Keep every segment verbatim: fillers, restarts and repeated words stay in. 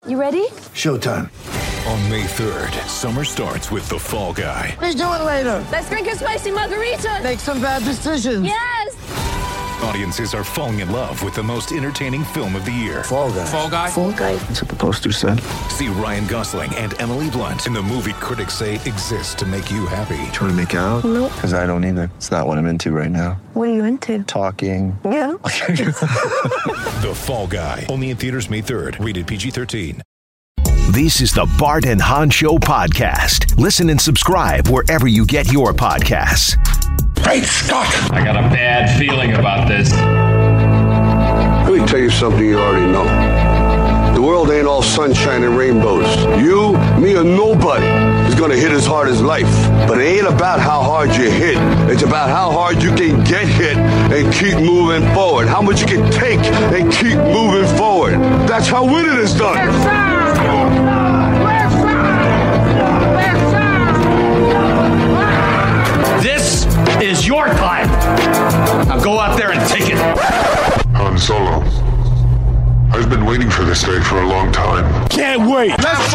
You ready? Showtime. On May third, summer starts with The Fall Guy. Let's do it later. Let's drink a spicy margarita. Make some bad decisions. Yes. Audiences are falling in love with the most entertaining film of the year. Fall Guy. Fall Guy. Fall Guy. That's what the poster said. See Ryan Gosling and Emily Blunt in the movie critics say exists to make you happy. Trying to make it out? Nope. Because I don't either. It's not what I'm into right now. What are you into? Talking. Yeah. The Fall Guy. Only in theaters May third. Rated P G thirteen. This is the Bart and Hahn Show podcast. Listen and subscribe wherever you get your podcasts. Great Scott! I got a bad feeling about this. Let me tell you something you already know. The world ain't all sunshine and rainbows. You, me, or nobody is gonna hit as hard as life. But it ain't about how hard you hit. It's about how hard you can get hit and keep moving forward. How much you can take and keep moving forward. That's how winning is done. This is your time. Now go out there and take it. Han Solo. I've been waiting for this day for a long time. Can't wait. Let's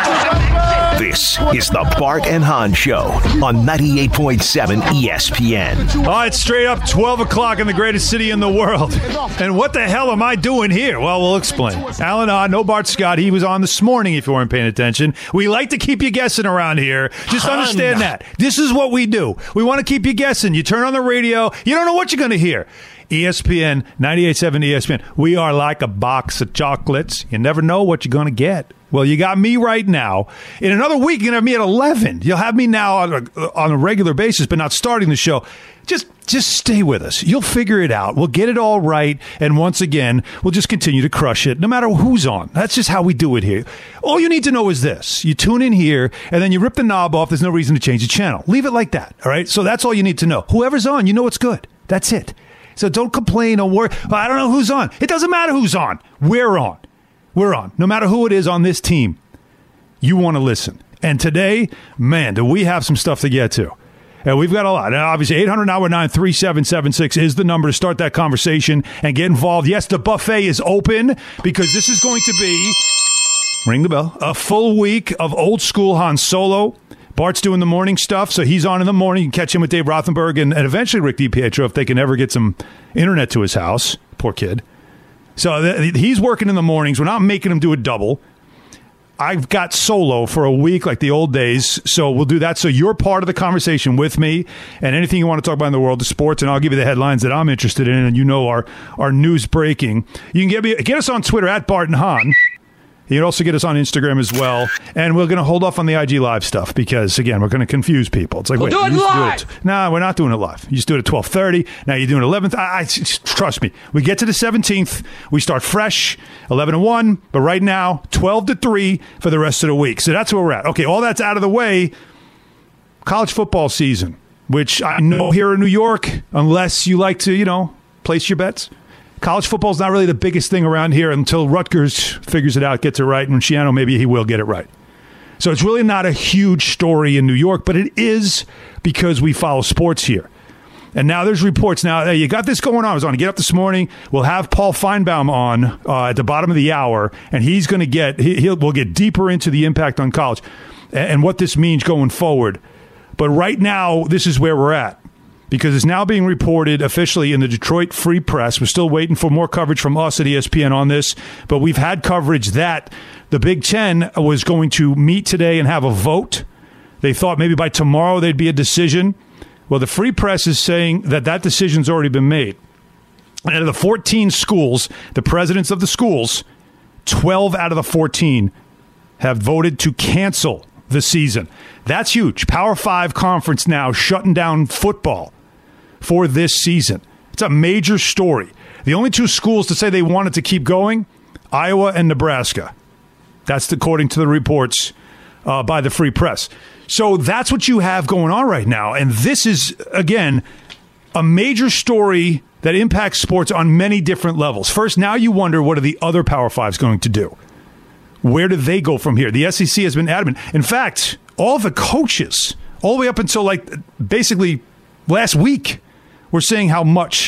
get This is the Bart and Hahn Show on ninety-eight point seven E S P N. All right, straight up twelve o'clock in the greatest city in the world. And what the hell am I doing here? Well, we'll explain. Alan Hahn, no Bart Scott. He was on this morning if you weren't paying attention. We like to keep you guessing around here. Just understand that. This is what we do. We want to keep you guessing. You turn on the radio, you don't know what you're going to hear. E S P N, ninety-eight point seven E S P N. We are like a box of chocolates. You never know what you're going to get. Well, you got me right now. In another week, you're going to have me at eleven. You'll have me now on a, on a regular basis, but not starting the show. Just just stay with us. You'll figure it out. We'll get it all right. And once again, we'll just continue to crush it, no matter who's on. That's just how we do it here. All you need to know is this. You tune in here, and then you rip the knob off. There's no reason to change the channel. Leave it like that, all right? So that's all you need to know. Whoever's on, you know it's good. That's it. So don't complain or worry. Well, I don't know who's on. It doesn't matter who's on. We're on. We're on. No matter who it is on this team, you want to listen. And today, man, do we have some stuff to get to. And we've got a lot. And obviously, eight hundred nine nine three seven seven six is the number to start that conversation and get involved. Yes, the buffet is open because this is going to be, ring the bell, a full week of old school Han Solo. Bart's doing the morning stuff, so he's on in the morning. You can catch him with Dave Rothenberg and, and eventually Rick DiPietro if they can ever get some internet to his house. Poor kid. So th- he's working in the mornings. We're not making him do a double. I've got Solo for a week like the old days, so we'll do that. So you're part of the conversation with me and anything you want to talk about in the world of sports, and I'll give you the headlines that I'm interested in, and you know our, our news breaking. You can get me get us on Twitter at Bart and Hahn. You can also get us on Instagram as well. And we're going to hold off on the I G Live stuff because, again, we're going to confuse people. It's like, We'll wait, do it you used to live! Do it. No, we're not doing it live. You just do it at twelve thirty. Now you're doing eleventh. I, I, trust me. We get to the seventeenth. We start fresh, eleven to one. But right now, twelve to three for the rest of the week. So that's where we're at. Okay, all that's out of the way. College football season, which I know here in New York, unless you like to, you know, place your bets. College football is not really the biggest thing around here until Rutgers figures it out, gets it right, and Schiano, maybe he will get it right. So it's really not a huge story in New York, but it is because we follow sports here. And now there's reports. Now, hey, you got this going on. I was on to Get Up this morning. We'll have Paul Feinbaum on uh, at the bottom of the hour, and he's going to get, he, he'll, we'll get deeper into the impact on college and, and what this means going forward. But right now, this is where we're at. Because it's now being reported officially in the Detroit Free Press. We're still waiting for more coverage from us at E S P N on this, but we've had coverage that the Big Ten was going to meet today and have a vote. They thought maybe by tomorrow there'd be a decision. Well, the Free Press is saying that that decision's already been made. And out of the fourteen schools, the presidents of the schools, twelve out of the fourteen have voted to cancel the season. That's huge. Power Five conference now shutting down football for this season. It's a major story. The only two schools to say they wanted to keep going, Iowa and Nebraska. That's according to the reports uh, by the Free Press. So that's what you have going on right now. And this is, again, a major story that impacts sports on many different levels. First, now you wonder, what are the other Power Fives going to do? Where do they go from here? The S E C has been adamant. In fact, all the coaches, all the way up until like basically last week, were saying how much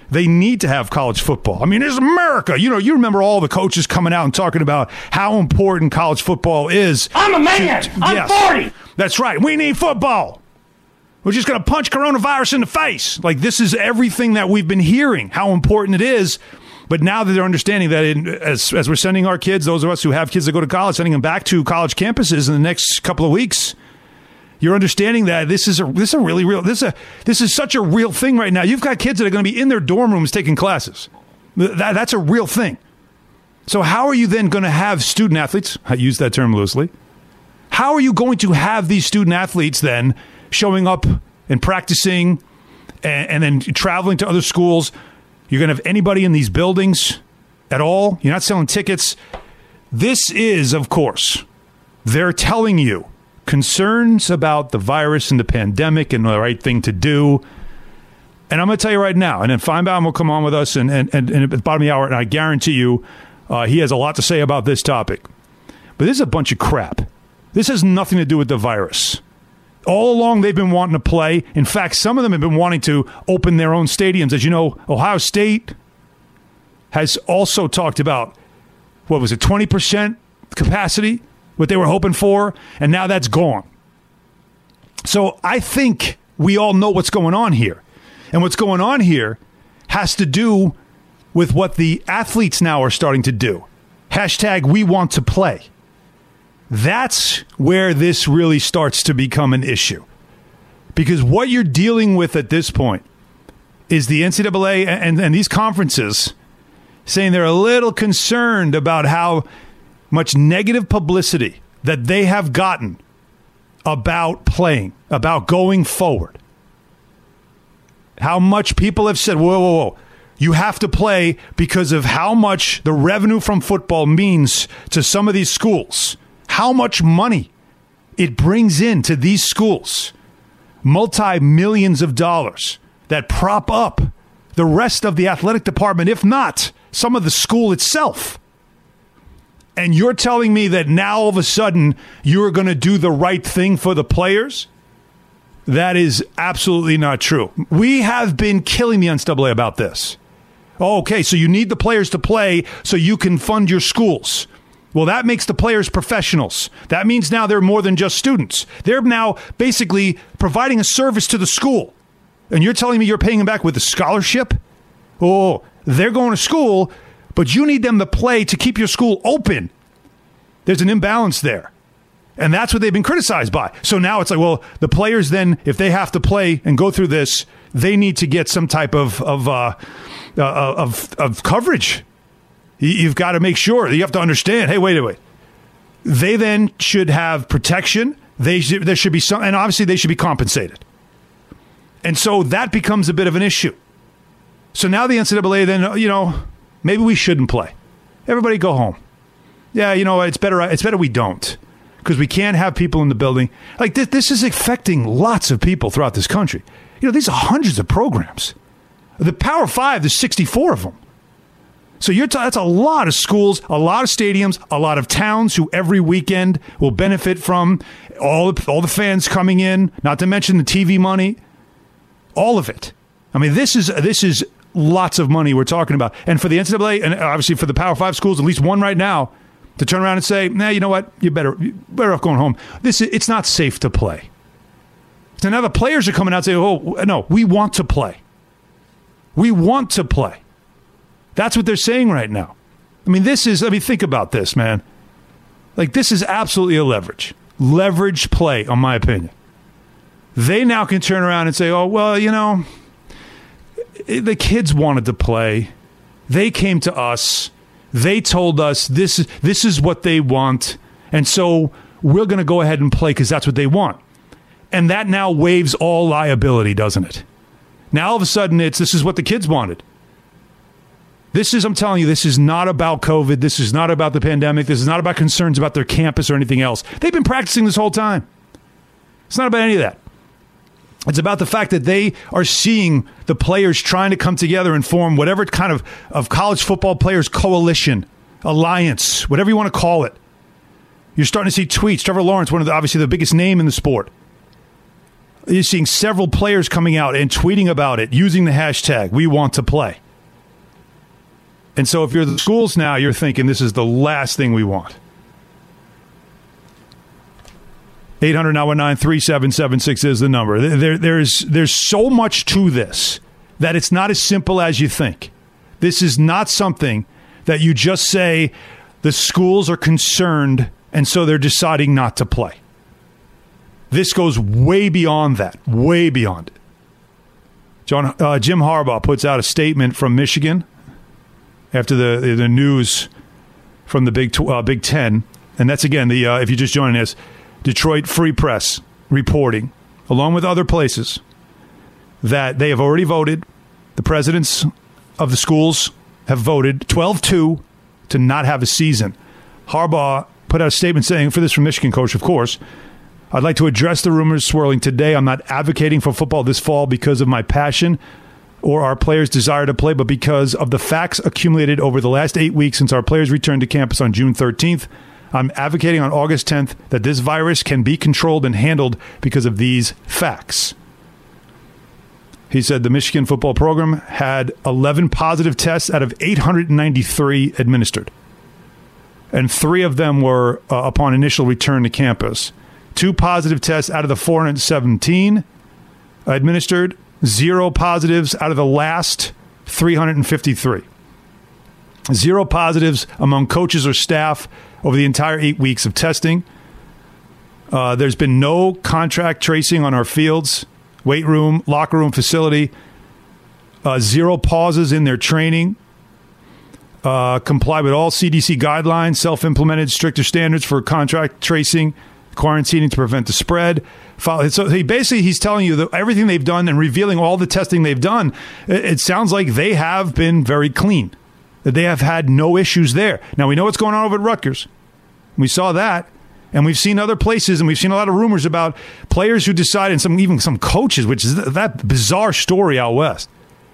They need to have college football. I mean, it's America. You know, you remember all the coaches coming out and talking about how important college football is. I'm a man. To, I'm yes, forty. That's right. We need football. We're just going to punch coronavirus in the face. Like, this is everything that we've been hearing, how important it is. But now that they're understanding that in, as, as we're sending our kids, those of us who have kids that go to college, sending them back to college campuses in the next couple of weeks, you're understanding that this is a this is a really real this is a this is such a real thing right now. You've got kids that are going to be in their dorm rooms taking classes. That, that's a real thing. So how are you then going to have student athletes? I use that term loosely. How are you going to have these student athletes then showing up and practicing and, and then traveling to other schools? You're going to have anybody in these buildings at all? You're not selling tickets. This is, of course, they're telling you concerns about the virus and the pandemic and the right thing to do. And I'm going to tell you right now, and then Feinbaum will come on with us and, and, and, and at the bottom of the hour, and I guarantee you uh, he has a lot to say about this topic. But this is a bunch of crap. This has nothing to do with the virus. All along, they've been wanting to play. In fact, some of them have been wanting to open their own stadiums. As you know, Ohio State has also talked about, what was it, twenty percent capacity, what they were hoping for, and now that's gone. So I think we all know what's going on here. And what's going on here has to do with what the athletes now are starting to do. Hashtag we want to play. That's where this really starts to become an issue. Because what you're dealing with at this point is the N C double A and, and these conferences saying they're a little concerned about how much negative publicity that they have gotten about playing, about going forward. How much people have said, whoa, whoa, whoa, you have to play because of how much the revenue from football means to some of these schools. How much money it brings in to these schools. Multi-millions of dollars that prop up the rest of the athletic department, if not some of the school itself. And you're telling me that now all of a sudden you're going to do the right thing for the players? That is absolutely not true. We have been killing the N C double A about this. Oh, okay, so you need the players to play so you can fund your schools. Well, that makes the players professionals. That means now they're more than just students. They're now basically providing a service to the school. And you're telling me you're paying them back with a scholarship? Oh, they're going to school, but you need them to play to keep your school open. There's an imbalance there. And that's what they've been criticized by. So now it's like, well, the players then, if they have to play and go through this, they need to get some type of of uh, uh, of, of coverage. You've got to make sure. You have to understand, hey, wait a wait. They then should have protection. They should, there should be some, and obviously they should be compensated. And so that becomes a bit of an issue. So now the N C double A then, you know, maybe we shouldn't play. Everybody go home. Yeah, you know, it's better it's better we don't. Because we can't have people in the building. Like, this, this is affecting lots of people throughout this country. You know, these are hundreds of programs. The Power Five, there's sixty-four of them. So you're t- that's a lot of schools, a lot of stadiums, a lot of towns who every weekend will benefit from all the, all the fans coming in, not to mention the T V money, all of it. I mean, this is this is lots of money we're talking about. And for the N C double A, and obviously for the Power Five schools, at least one right now, to turn around and say, nah, you know what, you better you're better off going home. This is, it's not safe to play. So now the players are coming out and saying, oh, no, we want to play. We want to play. That's what they're saying right now. I mean, this is, I mean, think about this, man. Like, this is absolutely a leverage. Leverage play, in my opinion. They now can turn around and say, oh, well, you know, the kids wanted to play. They came to us. They told us this is, this is what they want. And so we're going to go ahead and play because that's what they want. And that now waives all liability, doesn't it? Now all of a sudden it's this is what the kids wanted. This is, I'm telling you, this is not about COVID. This is not about the pandemic. This is not about concerns about their campus or anything else. They've been practicing this whole time. It's not about any of that. It's about the fact that they are seeing the players trying to come together and form whatever kind of, of college football players coalition, alliance, whatever you want to call it. You're starting to see tweets. Trevor Lawrence, one of the, obviously the biggest name in the sport, You're seeing several players coming out and tweeting about it, using the hashtag, we want to play. And so if you're the schools now, you're thinking this is the last thing we want. eight hundred nine one nine three seven seven six is the number. There, there's, there's so much to this that it's not as simple as you think. This is not something that you just say the schools are concerned and so they're deciding not to play. This goes way beyond that, way beyond it. John, uh, Jim Harbaugh puts out a statement from Michigan after the the news from the Big uh, Big Ten, and that's again the uh, if you're just joining us, Detroit Free Press reporting, along with other places, that they have already voted. The presidents of the schools have voted twelve two to not have a season. Harbaugh put out a statement saying, for this from Michigan coach, of course, I'd like to address the rumors swirling today. I'm not advocating for football this fall because of my passion or our players' desire to play, but because of the facts accumulated over the last eight weeks since our players returned to campus on June thirteenth. I'm advocating on August tenth that this virus can be controlled and handled because of these facts. He said the Michigan football program had eleven positive tests out of eight hundred ninety-three administered. And three of them were uh, upon initial return to campus. Two positive tests out of the four hundred seventeen administered. Zero positives out of the last three hundred fifty-three. Zero positives among coaches or staff over the entire eight weeks of testing. Uh, there's been no contract tracing on our fields, weight room, locker room facility. Uh, zero pauses in their training. Uh, comply with all C D C guidelines, self-implemented stricter standards for contract tracing, quarantining to prevent the spread. So he basically he's telling you that everything they've done and revealing all the testing they've done. It, it sounds like they have been very clean, that they have had no issues there. Now we know what's going on over at Rutgers. We saw that, and we've seen other places, and we've seen a lot of rumors about players who decide, and some even some coaches, which is that bizarre story out west.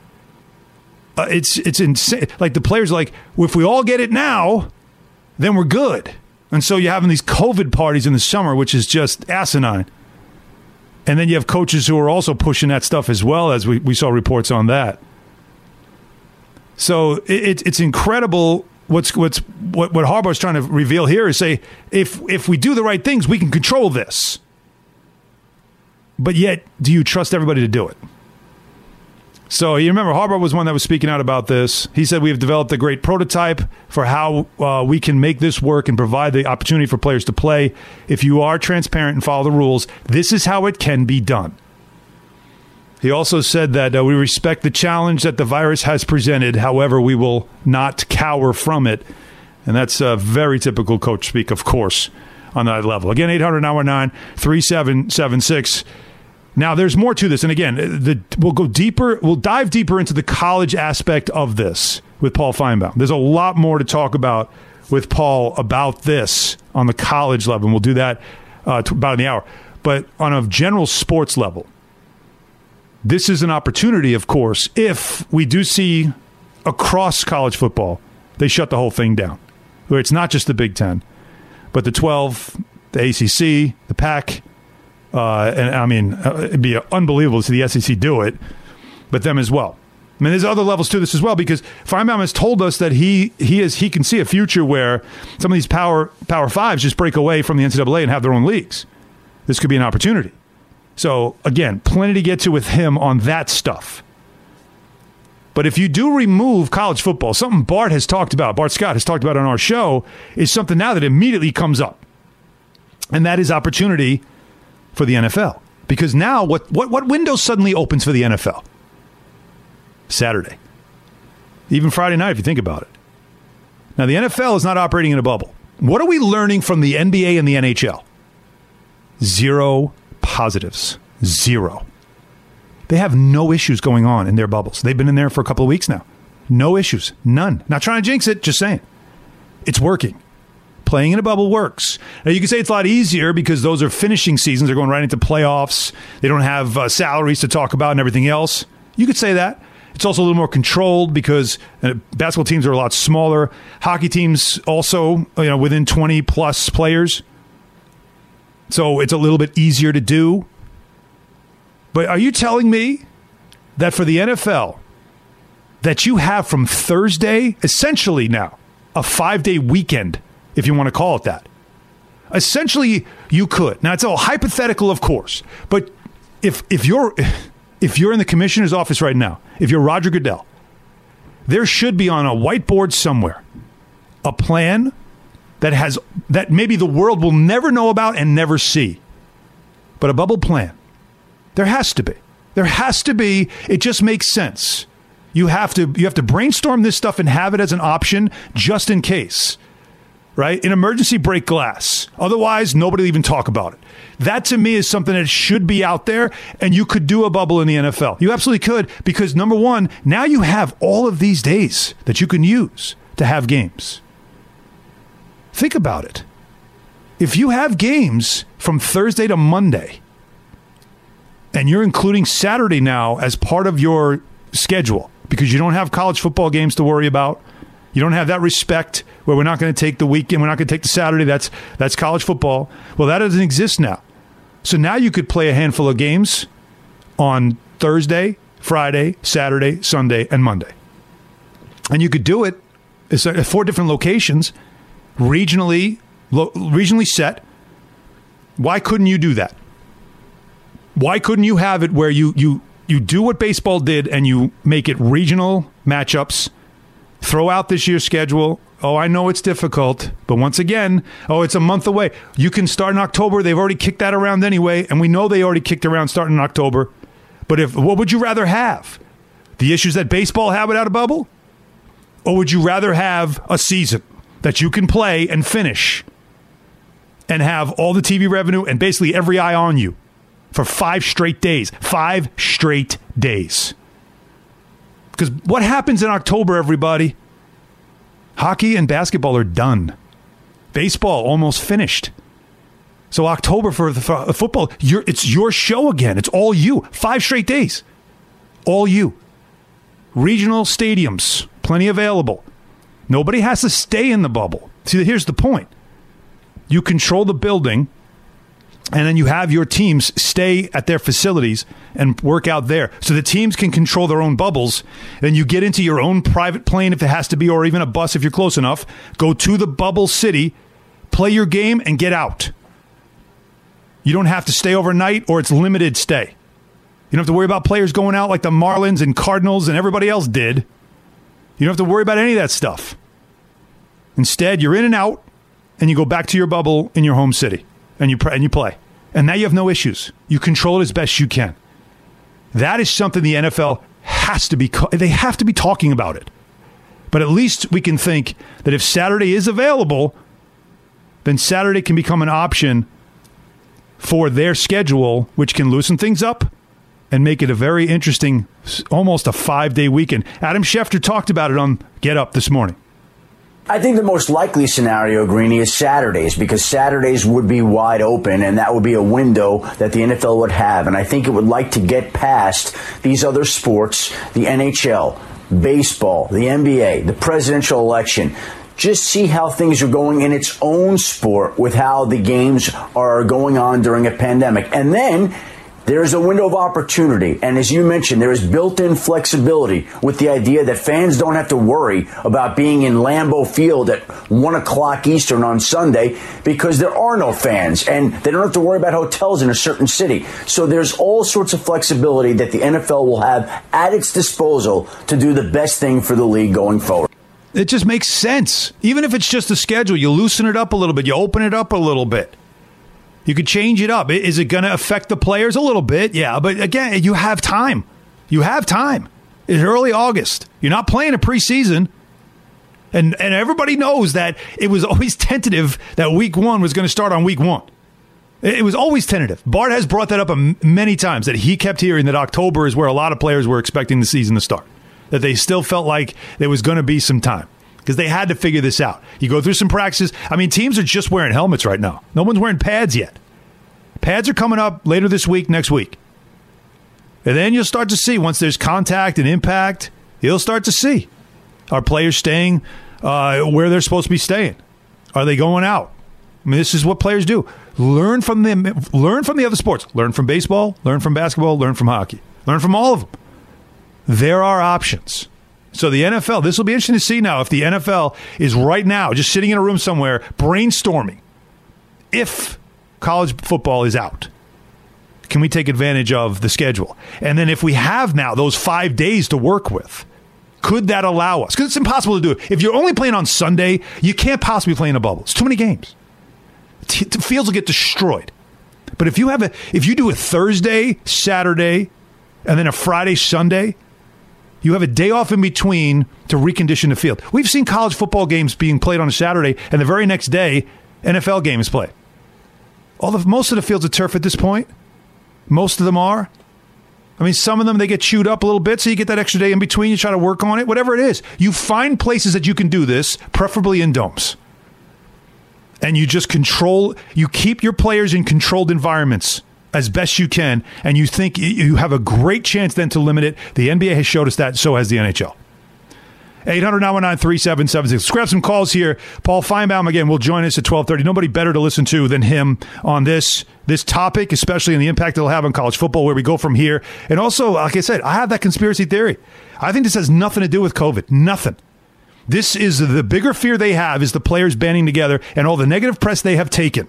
Uh, it's it's insane. Like the players are like, well, if we all get it now, then we're good. And so you're having these COVID parties in the summer, which is just asinine. And then you have coaches who are also pushing that stuff as well, as we, we saw reports on that. So it, it's incredible what's what's what, what Harbaugh's trying to reveal here is say, if if we do the right things, we can control this. But yet, do you trust everybody to do it? So you remember Harbaugh was one that was speaking out about this. He said we have developed a great prototype for how uh, we can make this work and provide the opportunity for players to play. If you are transparent and follow the rules, this is how it can be done. He also said that uh, we respect the challenge that the virus has presented. However, we will not cower from it. And that's uh, very typical coach speak, of course, on that level. Again, eight hundred nine one nine three seven seven six. Now, there's more to this. And again, the, we'll go deeper. We'll dive deeper into the college aspect of this with Paul Feinbaum. There's a lot more to talk about with Paul about this on the college level. And we'll do that uh, to about in the hour. But on a general sports level, this is an opportunity, of course, if we do see across college football, they shut the whole thing down. Where it's not just the Big Ten, but the twelve, the A C C, the Pac. Uh, and I mean, uh, it'd be unbelievable to see the S E C do it, but them as well. I mean, there's other levels to this as well, because Feinbaum has told us that he he is he can see a future where some of these power power fives just break away from the N C double A and have their own leagues. This could be an opportunity. So again, plenty to get to with him on that stuff. But if you do remove college football, something Bart has talked about, Bart Scott has talked about on our show, is something now that immediately comes up, and that is opportunity for the N F L. Because now, what, what, what window suddenly opens for the N F L? Saturday. Even Friday night, if you think about it. Now, the N F L is not operating in a bubble. What are we learning from the N B A and the N H L? Zero positives. Zero. They have no issues going on in their bubbles. They've been in there for a couple of weeks now. No issues. None. Not trying to jinx it, just saying. It's working. Playing in a bubble works. Now, you can say it's a lot easier because those are finishing seasons. They're going right into playoffs. They don't have uh, salaries to talk about and everything else. You could say that. It's also a little more controlled because uh, basketball teams are a lot smaller. Hockey teams also, you know, within twenty plus players. So it's a little bit easier to do. But are you telling me that for the N F L, that you have from Thursday, essentially now, a five-day weekend, if you want to call it that? Essentially, you could. Now, it's all hypothetical, of course. But if if you're if you're in the commissioner's office right now, if you're Roger Goodell, there should be on a whiteboard somewhere a plan that has that maybe the world will never know about and never see. But a bubble plan. There has to be. There has to be. It just makes sense. You have to you have to brainstorm this stuff and have it as an option just in case. Right? An emergency break glass. Otherwise, nobody will even talk about it. That to me is something that should be out there, and you could do a bubble in the N F L. You absolutely could, because number one, now you have all of these days that you can use to have games. Think about it. If you have games from Thursday to Monday, and you're including Saturday now as part of your schedule, because you don't have college football games to worry about, you don't have that respect where we're not going to take the weekend, we're not going to take the Saturday, that's that's college football. Well, that doesn't exist now. So now you could play a handful of games on Thursday, Friday, Saturday, Sunday, and Monday. And you could do it at four different locations, regionally, lo- regionally set. Why couldn't you do that? Why couldn't you have it where you you you do what baseball did and you make it regional matchups? Throw out this year's schedule. Oh, I know it's difficult, but once again, oh, it's a month away. You can start in October. They've already kicked that around anyway, and we know they already kicked around starting in October. But if what would you rather have? The issues that baseball had without a bubble? Or would you rather have a season that you can play and finish and have all the T V revenue and basically every eye on you for five straight days? Five straight days. Because what happens in October, everybody? Hockey and basketball are done. Baseball almost finished. So October for the for football, you're, it's your show again. It's all you. Five straight days. All you. Regional stadiums, plenty available. Nobody has to stay in the bubble. See, here's the point. You control the building, and then you have your teams stay at their facilities and work out there. So the teams can control their own bubbles. Then you get into your own private plane if it has to be, or even a bus if you're close enough. Go to the bubble city, play your game, and get out. You don't have to stay overnight, or it's limited stay. You don't have to worry about players going out like the Marlins and Cardinals and everybody else did. You don't have to worry about any of that stuff. Instead, you're in and out, and you go back to your bubble in your home city. And you and you play. And now you have no issues. You control it as best you can. That is something the N F L has to be, they have to be talking about it. But at least we can think that if Saturday is available, then Saturday can become an option for their schedule, which can loosen things up and make it a very interesting, almost a five-day weekend. Adam Schefter talked about it on Get Up this morning. I think the most likely scenario, Greeny, is Saturdays, because Saturdays would be wide open, and that would be a window that the N F L would have. And I think it would like to get past these other sports, the N H L, baseball, the N B A, the presidential election. Just see how things are going in its own sport with how the games are going on during a pandemic. And then there's a window of opportunity, and as you mentioned, there is built-in flexibility with the idea that fans don't have to worry about being in Lambeau Field at one o'clock Eastern on Sunday, because there are no fans, and they don't have to worry about hotels in a certain city. So there's all sorts of flexibility that the N F L will have at its disposal to do the best thing for the league going forward. It just makes sense. Even if it's just a schedule, you loosen it up a little bit, you open it up a little bit. You could change it up. Is it going to affect the players a little bit? Yeah, but again, you have time. You have time. It's early August. You're not playing a preseason. And and everybody knows that it was always tentative that week one was going to start on week one. It was always tentative. Bart has brought that up many times, that he kept hearing that October is where a lot of players were expecting the season to start, that they still felt like there was going to be some time, because they had to figure this out. You go through some practices. I mean, teams are just wearing helmets right now. No one's wearing pads yet. Pads are coming up later this week, next week. And then you'll start to see, once there's contact and impact, you'll start to see, are players staying uh, where they're supposed to be staying? Are they going out? I mean, this is what players do. Learn from them. Learn from the other sports. Learn from baseball. Learn from basketball. Learn from hockey. Learn from all of them. There are options. So the N F L, this will be interesting to see now if the N F L is right now just sitting in a room somewhere brainstorming if college football is out. Can we take advantage of the schedule? And then if we have now those five days to work with, could that allow us? Because it's impossible to do it. If you're only playing on Sunday, you can't possibly play in a bubble. It's too many games. T- t- fields will get destroyed. But if you have a, if you do a Thursday, Saturday, and then a Friday, Sunday, you have a day off in between to recondition the field. We've seen college football games being played on a Saturday, and the very next day, N F L game is played. All the, most of the fields are turf at this point. Most of them are. I mean, some of them, they get chewed up a little bit, so you get that extra day in between. You try to work on it, whatever it is. You find places that you can do this, preferably in domes. And you just control, you keep your players in controlled environments as best you can, and you think you have a great chance then to limit it. The N B A has showed us that, so has the N H L. eight hundred, nine one nine, three seven seven six. Let's grab some calls here. Paul Feinbaum, again, will join us at twelve thirty. Nobody better to listen to than him on this this topic, especially in the impact it'll have on college football, where we go from here. And also, like I said, I have that conspiracy theory. I think this has nothing to do with COVID. Nothing. This is the bigger fear they have is the players banding together and all the negative press they have taken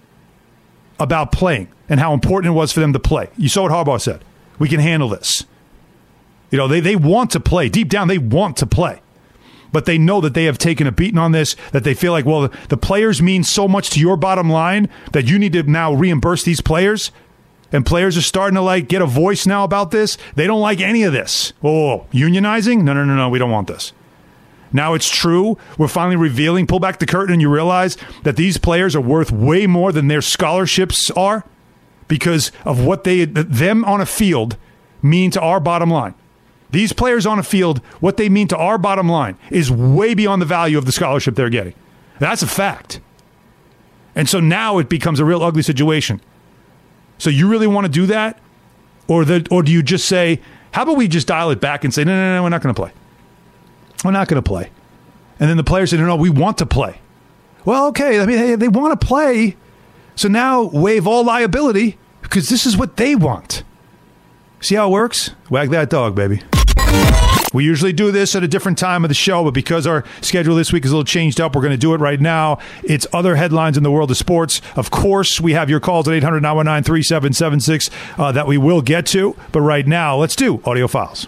about playing and how important it was for them to play. You saw what Harbaugh said. We can handle this. You know, they, they want to play. Deep down, they want to play. But they know that they have taken a beating on this, that they feel like, well, the players mean so much to your bottom line that you need to now reimburse these players. And players are starting to, like, get a voice now about this. They don't like any of this. Whoa, whoa, whoa. Unionizing? No, no, no, no. We don't want this. Now it's true. We're finally revealing, pull back the curtain, and you realize that these players are worth way more than their scholarships are because of what they them on a field mean to our bottom line. These players on a field, what they mean to our bottom line is way beyond the value of the scholarship they're getting. That's a fact. And so now it becomes a real ugly situation. So you really want to do that? Or the, or do you just say, how about we just dial it back and say, no, no, no, we're not going to play. We're not going to play. And then the players say, no, no, we want to play. Well, okay, I mean, they, they want to play. So now waive all liability because this is what they want. See how it works? Wag that dog, baby. We usually do this at a different time of the show, but because our schedule this week is a little changed up, we're going to do it right now. It's other headlines in the world of sports. Of course, we have your calls at eight hundred, nine one nine, three seven seven six uh, that we will get to. But right now, let's do Audio Files.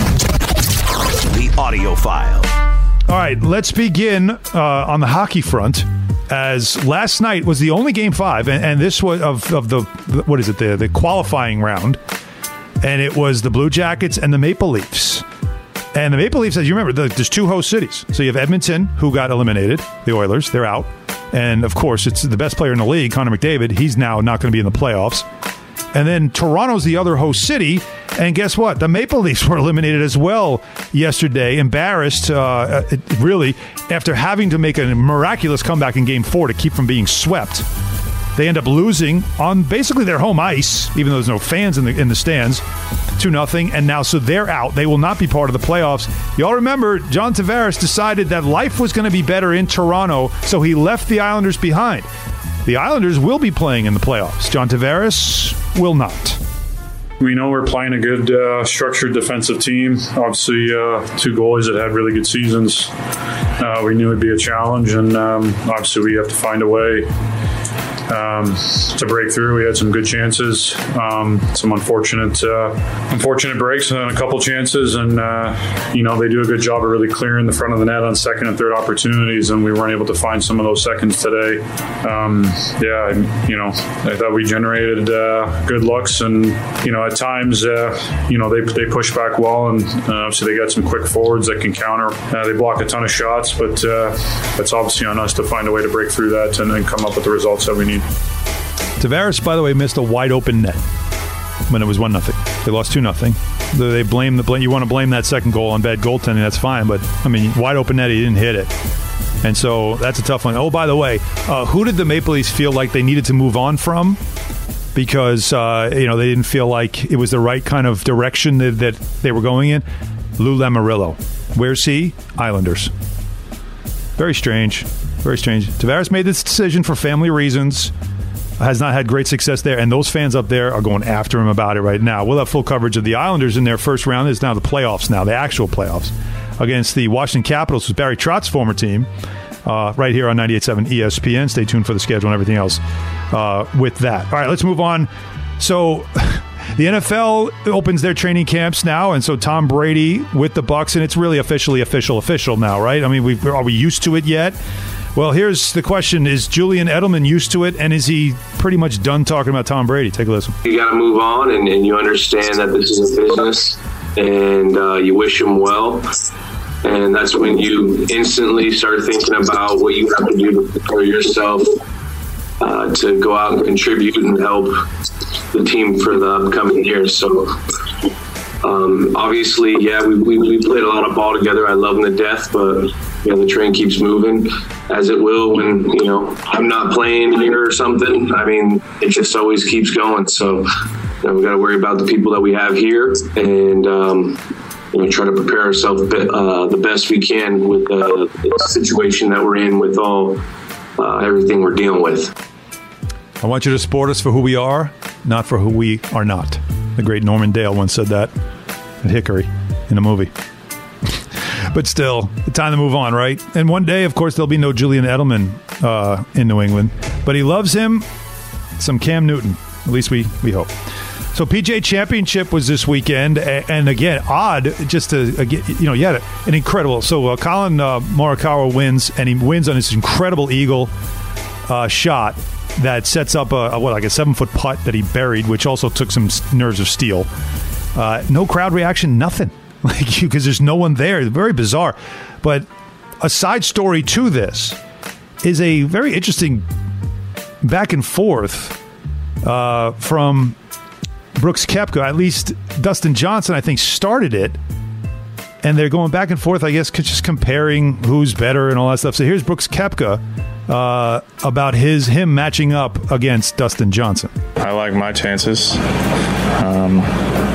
The Audio File. All right, let's begin uh, on the hockey front. As last night was the only game five, and, and this was of, of the, what is it, the, the qualifying round. And it was the Blue Jackets and the Maple Leafs. And the Maple Leafs, as you remember, the, there's two host cities. So you have Edmonton, who got eliminated, the Oilers, they're out. And, of course, it's the best player in the league, Connor McDavid. He's now not going to be in the playoffs. And then Toronto's the other host city. And guess what? The Maple Leafs were eliminated as well yesterday, embarrassed, uh, really, after having to make a miraculous comeback in Game four to keep from being swept. They end up losing on basically their home ice, even though there's no fans in the in the stands, two nothing. And now, so they're out. They will not be part of the playoffs. Y'all remember, John Tavares decided that life was going to be better in Toronto, so he left the Islanders behind. The Islanders will be playing in the playoffs. John Tavares will not. We know we're playing a good, uh, structured defensive team. Obviously, uh, two goalies that had really good seasons. Uh, we knew it'd be a challenge, and um, obviously we have to find a way Um, to break through. We had some good chances, um, some unfortunate uh, unfortunate breaks and a couple chances, and uh, you know, they do a good job of really clearing the front of the net on second and third opportunities, and we weren't able to find some of those seconds today. Um, yeah, you know, I thought we generated uh, good looks, and you know, at times, uh, you know, they they push back well, and uh, obviously they got some quick forwards that can counter. Uh, they block a ton of shots, but uh, it's obviously on us to find a way to break through that and, and come up with the results that we need. Tavares, by the way, missed a wide open net when it was one nothing. They lost two nothing. They blame the blame. You want to blame that second goal on bad goaltending? That's fine, but I mean, wide open net, he didn't hit it, and so that's a tough one. Oh, by the way, uh, who did the Maple Leafs feel like they needed to move on from because uh, you know, they didn't feel like it was the right kind of direction that, that they were going in? Lou Lamoriello. Where's he? Islanders. Very strange. Very strange. Tavares made this decision for family reasons. Has not had great success there, and those fans up there are going after him about it right now. We'll have full coverage of the Islanders in their first round. It's now the playoffs now, the actual playoffs, against the Washington Capitals, who's Barry Trotz's former team, uh, right here on ninety-eight point seven E S P N. Stay tuned for the schedule and everything else uh, with that. All right, let's move on. So the N F L opens their training camps now, and so Tom Brady with the Bucs, and it's really officially official, official now, right? I mean, we've, are we used to it yet? Well, here's the question. Is Julian Edelman used to it, and is he pretty much done talking about Tom Brady? Take a listen. You got to move on, and, and you understand that this is a business, and uh, you wish him well. And that's when you instantly start thinking about what you have to do to prepare yourself uh, to go out and contribute and help the team for the upcoming year. So, um, obviously, yeah, we, we, we played a lot of ball together. I love him to death, but you know, the train keeps moving, as it will when, you know, I'm not playing here or something. I mean, it just always keeps going. So, you know, we got to worry about the people that we have here and, um, you know, try to prepare ourselves uh, the best we can with uh, the situation that we're in with all uh, everything we're dealing with. I want you to support us for who we are, not for who we are not. The great Norman Dale once said that at Hickory in a movie. But still, it's time to move on, right? And one day, of course, there'll be no Julian Edelman uh, in New England. But he loves him some Cam Newton. At least we, we hope. So P G A Championship was this weekend. And again, odd, just to, you know, you had an incredible. So uh, Colin uh, Morikawa wins, and he wins on this incredible eagle uh, shot that sets up a, a, what, like a seven-foot putt that he buried, which also took some nerves of steel. Uh, no crowd reaction, nothing. Like, because there's no one there. Very bizarre. But a side story to this is a very interesting back and forth uh, from Brooks Koepka. At least Dustin Johnson, I think, started it. And they're going back and forth, I guess, just comparing who's better and all that stuff. So here's Brooks Koepka uh, about his him matching up against Dustin Johnson. I like my chances. Um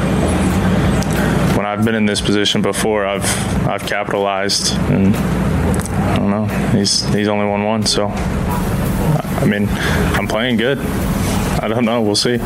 When I've been in this position before, I've I've capitalized, and I don't know. He's he's only won one, so I mean, I'm playing good. I don't know. We'll see.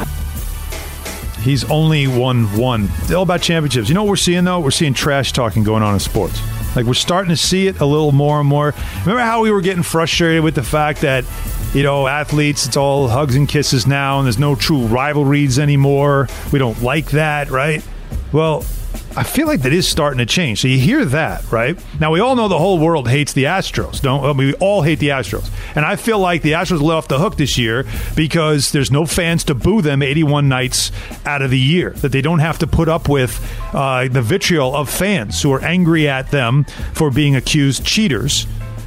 He's only won one. It's all about championships. You know what we're seeing though? We're seeing trash talking going on in sports. Like, we're starting to see it a little more and more. Remember how we were getting frustrated with the fact that, you know, athletes, it's all hugs and kisses now, and there's no true rivalries anymore. We don't like that, right? Well, I feel like that is starting to change. So you hear that, right? Now, we all know the whole world hates the Astros. Don't I mean, we all hate the Astros. And I feel like the Astros let off the hook this year because there's no fans to boo them eighty-one nights out of the year. That they don't have to put up with uh, the vitriol of fans who are angry at them for being accused cheaters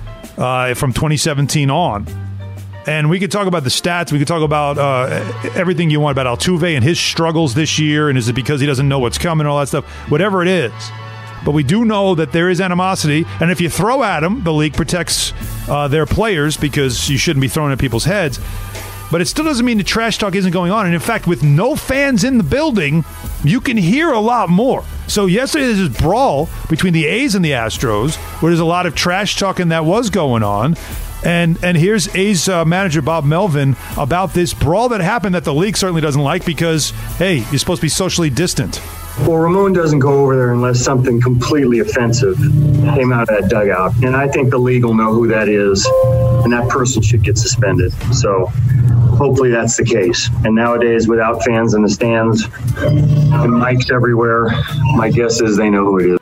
uh, from twenty seventeen on. And we could talk about the stats. We could talk about uh, everything you want about Altuve and his struggles this year. And is it because he doesn't know what's coming and all that stuff? Whatever it is. But we do know that there is animosity. And if you throw at them, the league protects uh, their players because you shouldn't be throwing at people's heads. But it still doesn't mean the trash talk isn't going on. And in fact, with no fans in the building, you can hear a lot more. So yesterday there's this brawl between the A's and the Astros where there's a lot of trash talking that was going on. And and here's A's uh, manager Bob Melvin about this brawl that happened that the league certainly doesn't like because, hey, you're supposed to be socially distant. Well, Ramon doesn't go over there unless something completely offensive came out of that dugout. And I think the league will know who that is, and that person should get suspended. So hopefully that's the case. And nowadays, without fans in the stands and mics everywhere, my guess is they know who it is.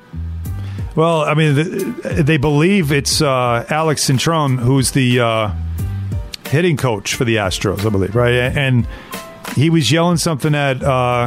Well, I mean, they believe it's uh, Alex Cintron, who's the uh, hitting coach for the Astros, I believe, right? And he was yelling something at uh,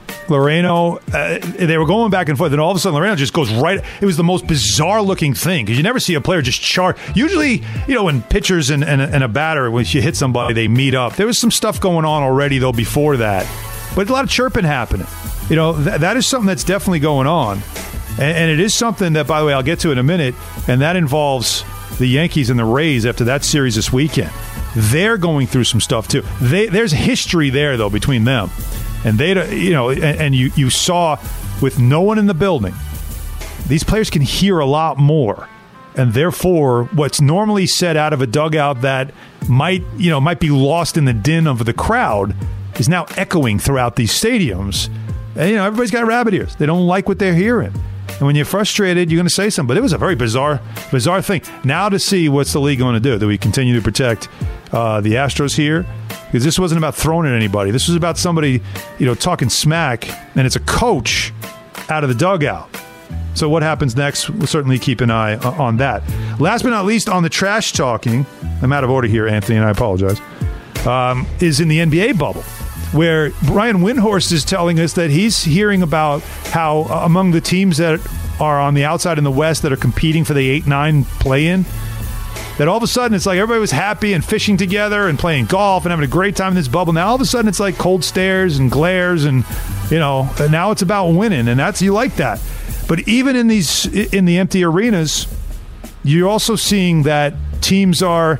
Loreno. Uh, they were going back and forth, and all of a sudden Loreno just goes right. It was the most bizarre-looking thing, because you never see a player just charge. Usually, you know, when pitchers and, and, and a batter, when you hit somebody, they meet up. There was some stuff going on already, though, before that. But a lot of chirping happening. You know, th- that is something that's definitely going on. And, and it is something that, by the way, I'll get to in a minute, and that involves the Yankees and the Rays after that series this weekend. They're going through some stuff, too. They, there's history there, though, between them. And they, you know, and, and you, you saw with no one in the building, these players can hear a lot more And therefore, what's normally said out of a dugout that might, you know, might be lost in the din of the crowd is now echoing throughout these stadiums. And, you know, everybody's got rabbit ears. They don't like what they're hearing. And when you're frustrated, you're going to say something. But it was a very bizarre, bizarre thing. Now to see what's the league going to do. Do we continue to protect uh, the Astros here? Because this wasn't about throwing at anybody. This was about somebody, you know, talking smack, and it's a coach out of the dugout. So what happens next? We'll certainly keep an eye on that. Last but not least, on the trash talking, I'm out of order here, Anthony, and I apologize, um, is in the N B A bubble, where Brian Windhorst is telling us that he's hearing about how uh, among the teams that are on the outside in the West that are competing for the eight nine play-in, that all of a sudden it's like everybody was happy and fishing together and playing golf and having a great time in this bubble. Now all of a sudden it's like cold stares and glares and, you know, and now it's about winning, and that's, you like that. But even in these, in the empty arenas, you're also seeing that teams are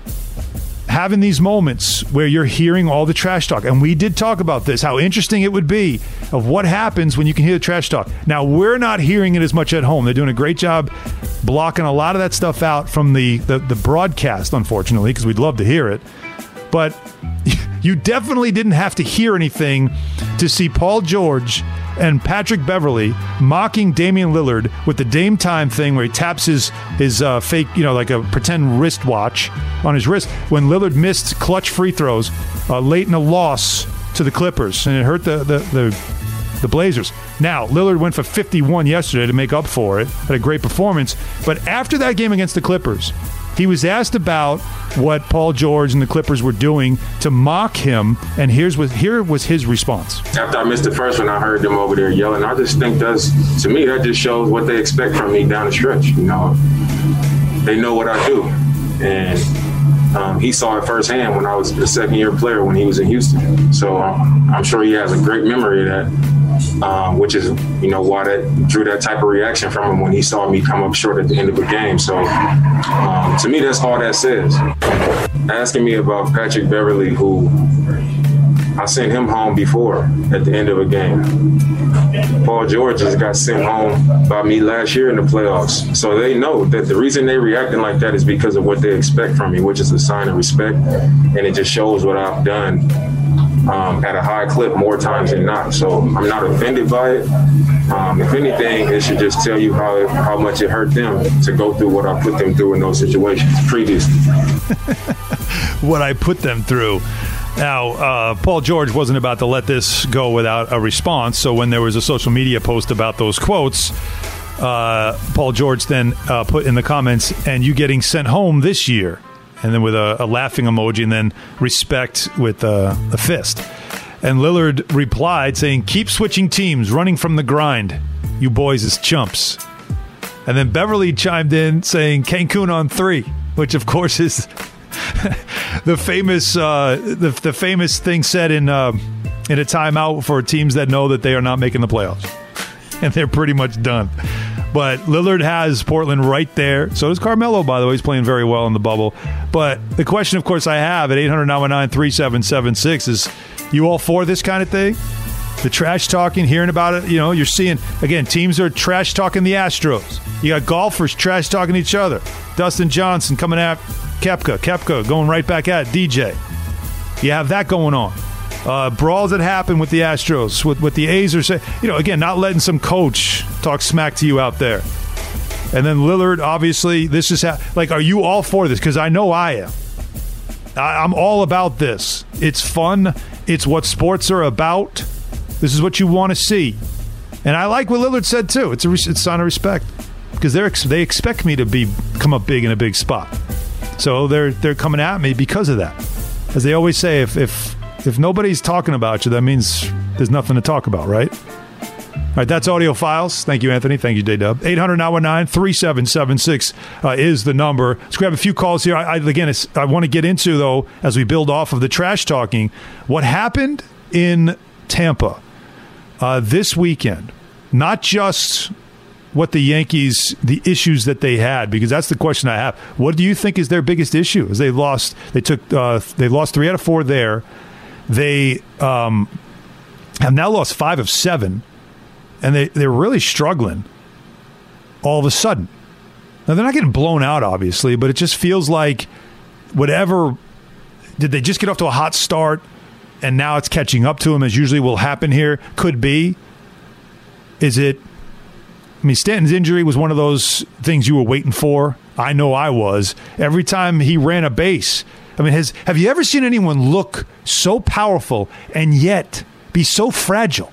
having these moments where you're hearing all the trash talk. And we did talk about this, how interesting it would be of what happens when you can hear the trash talk. Now, we're not hearing it as much at home. They're doing a great job blocking a lot of that stuff out from the, the, the broadcast, unfortunately, because we'd love to hear it. But you definitely didn't have to hear anything to see Paul George and Patrick Beverley mocking Damian Lillard with the Dame Time thing where he taps his his uh, fake, you know, like a pretend wristwatch on his wrist when Lillard missed clutch free throws uh, late in a loss to the Clippers, and it hurt the, the, the, the Blazers. Now, Lillard went for fifty-one yesterday to make up for it. Had a great performance. But after that game against the Clippers, he was asked about what Paul George and the Clippers were doing to mock him, and here's what here was his response. After I missed the first one, I heard them over there yelling. I just think that's, to me, that just shows what they expect from me down the stretch. You know, they know what I do, and um, he saw it firsthand when I was a second-year player when he was in Houston. So um, I'm sure he has a great memory of that. Um, which is, you know, why that drew that type of reaction from him when he saw me come up short at the end of a game. So, um, to me, that's all that says. Asking me about Patrick Beverley, who I sent him home before at the end of a game. Paul George just got sent home by me last year in the playoffs. So they know that the reason they reacting like that is because of what they expect from me, which is a sign of respect. And it just shows what I've done Um, at a high clip more times than not. So I'm not offended by it. Um, if anything, it should just tell you how how much it hurt them to go through what I put them through in those situations previously. What I put them through. Now, uh, Paul George wasn't about to let this go without a response. So when there was a social media post about those quotes, uh, Paul George then uh, put in the comments, and you getting sent home this year. And then with a, a laughing emoji, and then respect with a, a fist. And Lillard replied saying, "Keep switching teams, running from the grind. You boys is chumps." And then Beverly chimed in saying, "Cancun on three," which of course is the famous uh, the, the famous thing said in uh, in a timeout for teams that know that they are not making the playoffs, and they're pretty much done. But Lillard has Portland right there. So does Carmelo, by the way. He's playing very well in the bubble. But the question, of course, I have at eight hundred nine one nine three seven seven six is, you all for this kind of thing? The trash talking, hearing about it. You know, you're seeing, again, teams are trash talking the Astros. You got golfers trash talking each other. Dustin Johnson coming at Koepka. Koepka going right back at D J. You have that going on. Uh, brawls that happen with the Astros, with, with the A's are saying, you know, again, not letting some coach talk smack to you out there. And then Lillard, obviously, this is how, like, are you all for this? Because I know I am. I, I'm all about this. It's fun. It's what sports are about. This is what you want to see. And I like what Lillard said, too. It's a, it's a sign of respect. Because they're they expect me to be come up big in a big spot. So they're they're coming at me because of that. As they always say, if if If nobody's talking about you, that means there's nothing to talk about, right? All right, that's Audio Files. Thank you, Anthony. Thank you, J-Dub. eight hundred nine one nine three seven seven six uh, is the number. Let's grab a few calls here. I, I, again, it's, I want to get into, though, as we build off of the trash talking, what happened in Tampa uh, this weekend. Not just what the Yankees, the issues that they had, because that's the question I have. What do you think is their biggest issue? As they lost, they took, uh, they lost three out of four there. They um, have now lost five of seven, and they, they're really struggling all of a sudden. Now, they're not getting blown out, obviously, but it just feels like whatever – did they just get off to a hot start and now it's catching up to them, as usually will happen here? Could be. Is it – I mean, Stanton's injury was one of those things you were waiting for. I know I was. Every time he ran a base – I mean, has have you ever seen anyone look so powerful and yet be so fragile?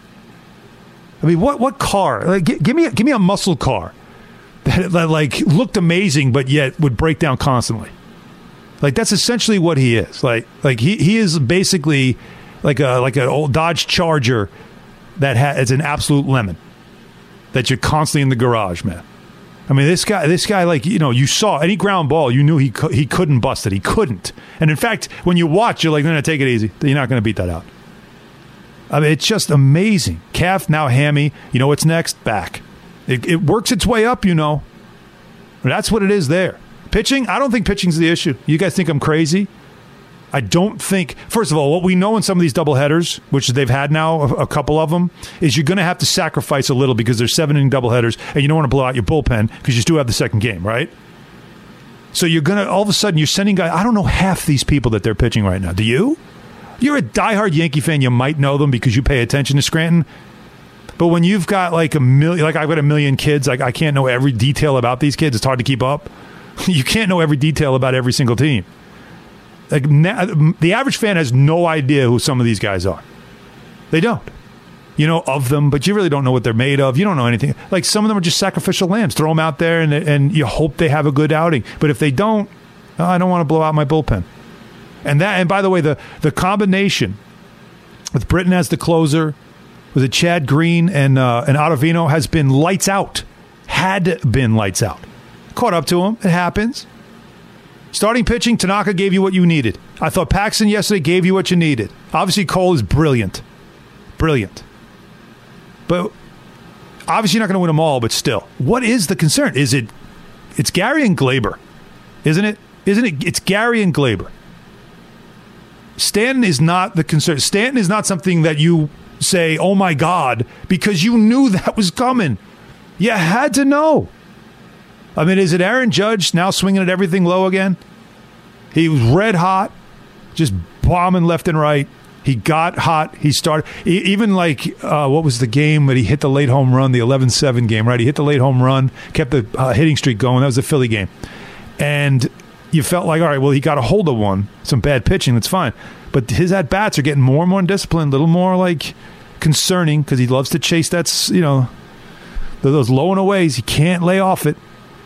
I mean, what what car? Like, g- give me a, give me a muscle car that, that like looked amazing but yet would break down constantly. Like, that's essentially what he is. Like like he, he is basically like a like an old Dodge Charger that has an absolute lemon that you're constantly in the garage, man. I mean, this guy, this guy, like, you know, you saw any ground ball, you knew he he couldn't bust it. He couldn't. And in fact, when you watch, you're like, no, no, take it easy. You're not going to beat that out. I mean, it's just amazing. Calf, now hammy. You know what's next? Back. It, it works its way up, you know. That's what it is there. Pitching, I don't think pitching's the issue. You guys think I'm crazy? I don't think, first of all, what we know in some of these doubleheaders, which they've had now, a, a couple of them, is you're going to have to sacrifice a little because there's seven inning doubleheaders and you don't want to blow out your bullpen because you still have the second game, right? So you're going to, all of a sudden, you're sending guys, I don't know half these people that they're pitching right now. Do you? You're a diehard Yankee fan, you might know them because you pay attention to Scranton. But when you've got like a million, like I've got a million kids, like I can't know every detail about these kids. It's hard to keep up. You can't know every detail about every single team. Like, the average fan has no idea who some of these guys are. They don't. You know of them, but you really don't know what they're made of. You don't know anything. Like, some of them are just sacrificial lambs. Throw them out there, and and you hope they have a good outing. But if they don't, oh, I don't want to blow out my bullpen. And that. And by the way, the the combination with Britton as the closer, with a Chad Green and uh, and Ottavino has been lights out. Had been lights out. Caught up to him. It happens. Starting pitching, Tanaka gave you what you needed. I thought Paxton yesterday gave you what you needed. Obviously, Cole is brilliant. Brilliant. But obviously, you're not going to win them all, but still. What is the concern? Is it, it's Gary and Glaber, isn't it? Isn't it? It's Gary and Glaber. Stanton is not the concern. Stanton is not something that you say, oh my God, because you knew that was coming. You had to know. I mean, is it Aaron Judge now swinging at everything low again? He was red hot, just bombing left and right. He got hot. He started, even like, uh, what was the game that he hit the late home run, the eleven seven game, right? He hit the late home run, kept the uh, hitting streak going. That was the Philly game. And you felt like, all right, well, he got a hold of one. Some bad pitching, that's fine. But his at-bats are getting more and more undisciplined, a little more like concerning because he loves to chase that, you know, those low and aways. He can't lay off it.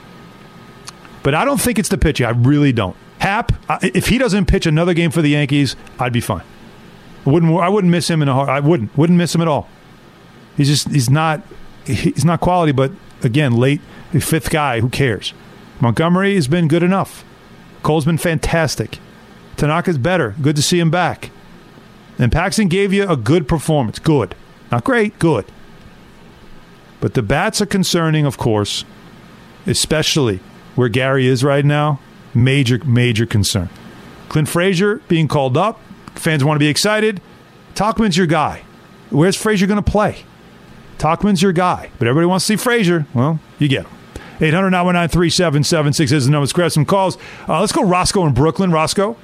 But I don't think it's the pitching. I really don't. Hap, if he doesn't pitch another game for the Yankees, I'd be fine. I wouldn't. I wouldn't miss him in a heart. I wouldn't. Wouldn't miss him at all. He's just. He's not. He's not quality. But again, late fifth guy. Who cares? Montgomery has been good enough. Cole's been fantastic. Tanaka's better. Good to see him back. And Paxton gave you a good performance. Good. Not great. Good. But the bats are concerning, of course, especially where Gary is right now. Major, major concern. Clint Frazier being called up. Fans want to be excited. Tauchman's your guy. Where's Frazier going to play? Tauchman's your guy. But everybody wants to see Frazier. Well, you get him. eight hundred nine one nine three seven seven six is the number. Let's grab some calls. Uh, let's go Roscoe in Brooklyn. Roscoe?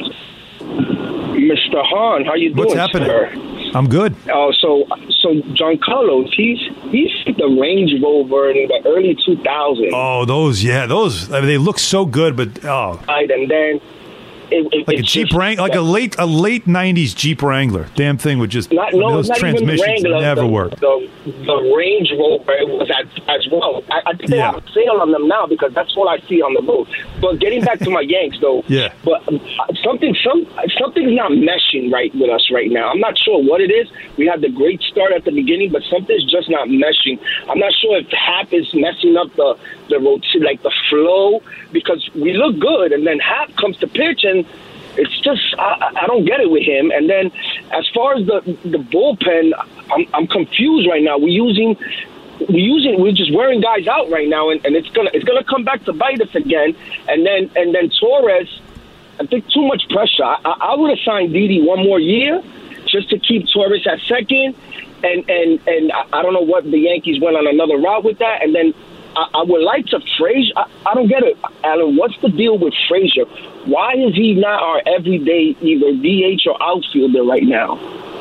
Mister Hahn, how you doing, What's happening? sir? I'm good. Oh, so so Giancarlo, he's he's the Range Rover in the early two thousands. Oh, those, yeah, those. I mean, they look so good, but oh, right, and then it, it, like a Jeep Wrangler, like a late a late nineties Jeep Wrangler. Damn thing would just not, no, those not transmissions even the Wrangler, never the, work. The, the Range Rover was at, as well. I, I think they Yeah. have a sale on them now because that's what I see on the road. But getting back to my Yanks, though, Yeah. But um, something, some something's not meshing right with us right now. I'm not sure what it is. We had the great start at the beginning, but something's just not meshing. I'm not sure if Hap is messing up the the routine, like the flow, because we look good, and then Hap comes to pitch and. It's just I, I don't get it with him. And then as far as the the bullpen, I'm I'm confused right now. We're using we using we're just wearing guys out right now, and, and it's gonna it's gonna come back to bite us again. And then and then Torres, I think too much pressure. I, I would have signed Didi one more year just to keep Torres at second. And and and I don't know what the Yankees went on another route with that. And then I, I would like to Frazier. I, I don't get it, Alan. What's the deal with Frazier? Why is he not our everyday either D H or outfielder right now?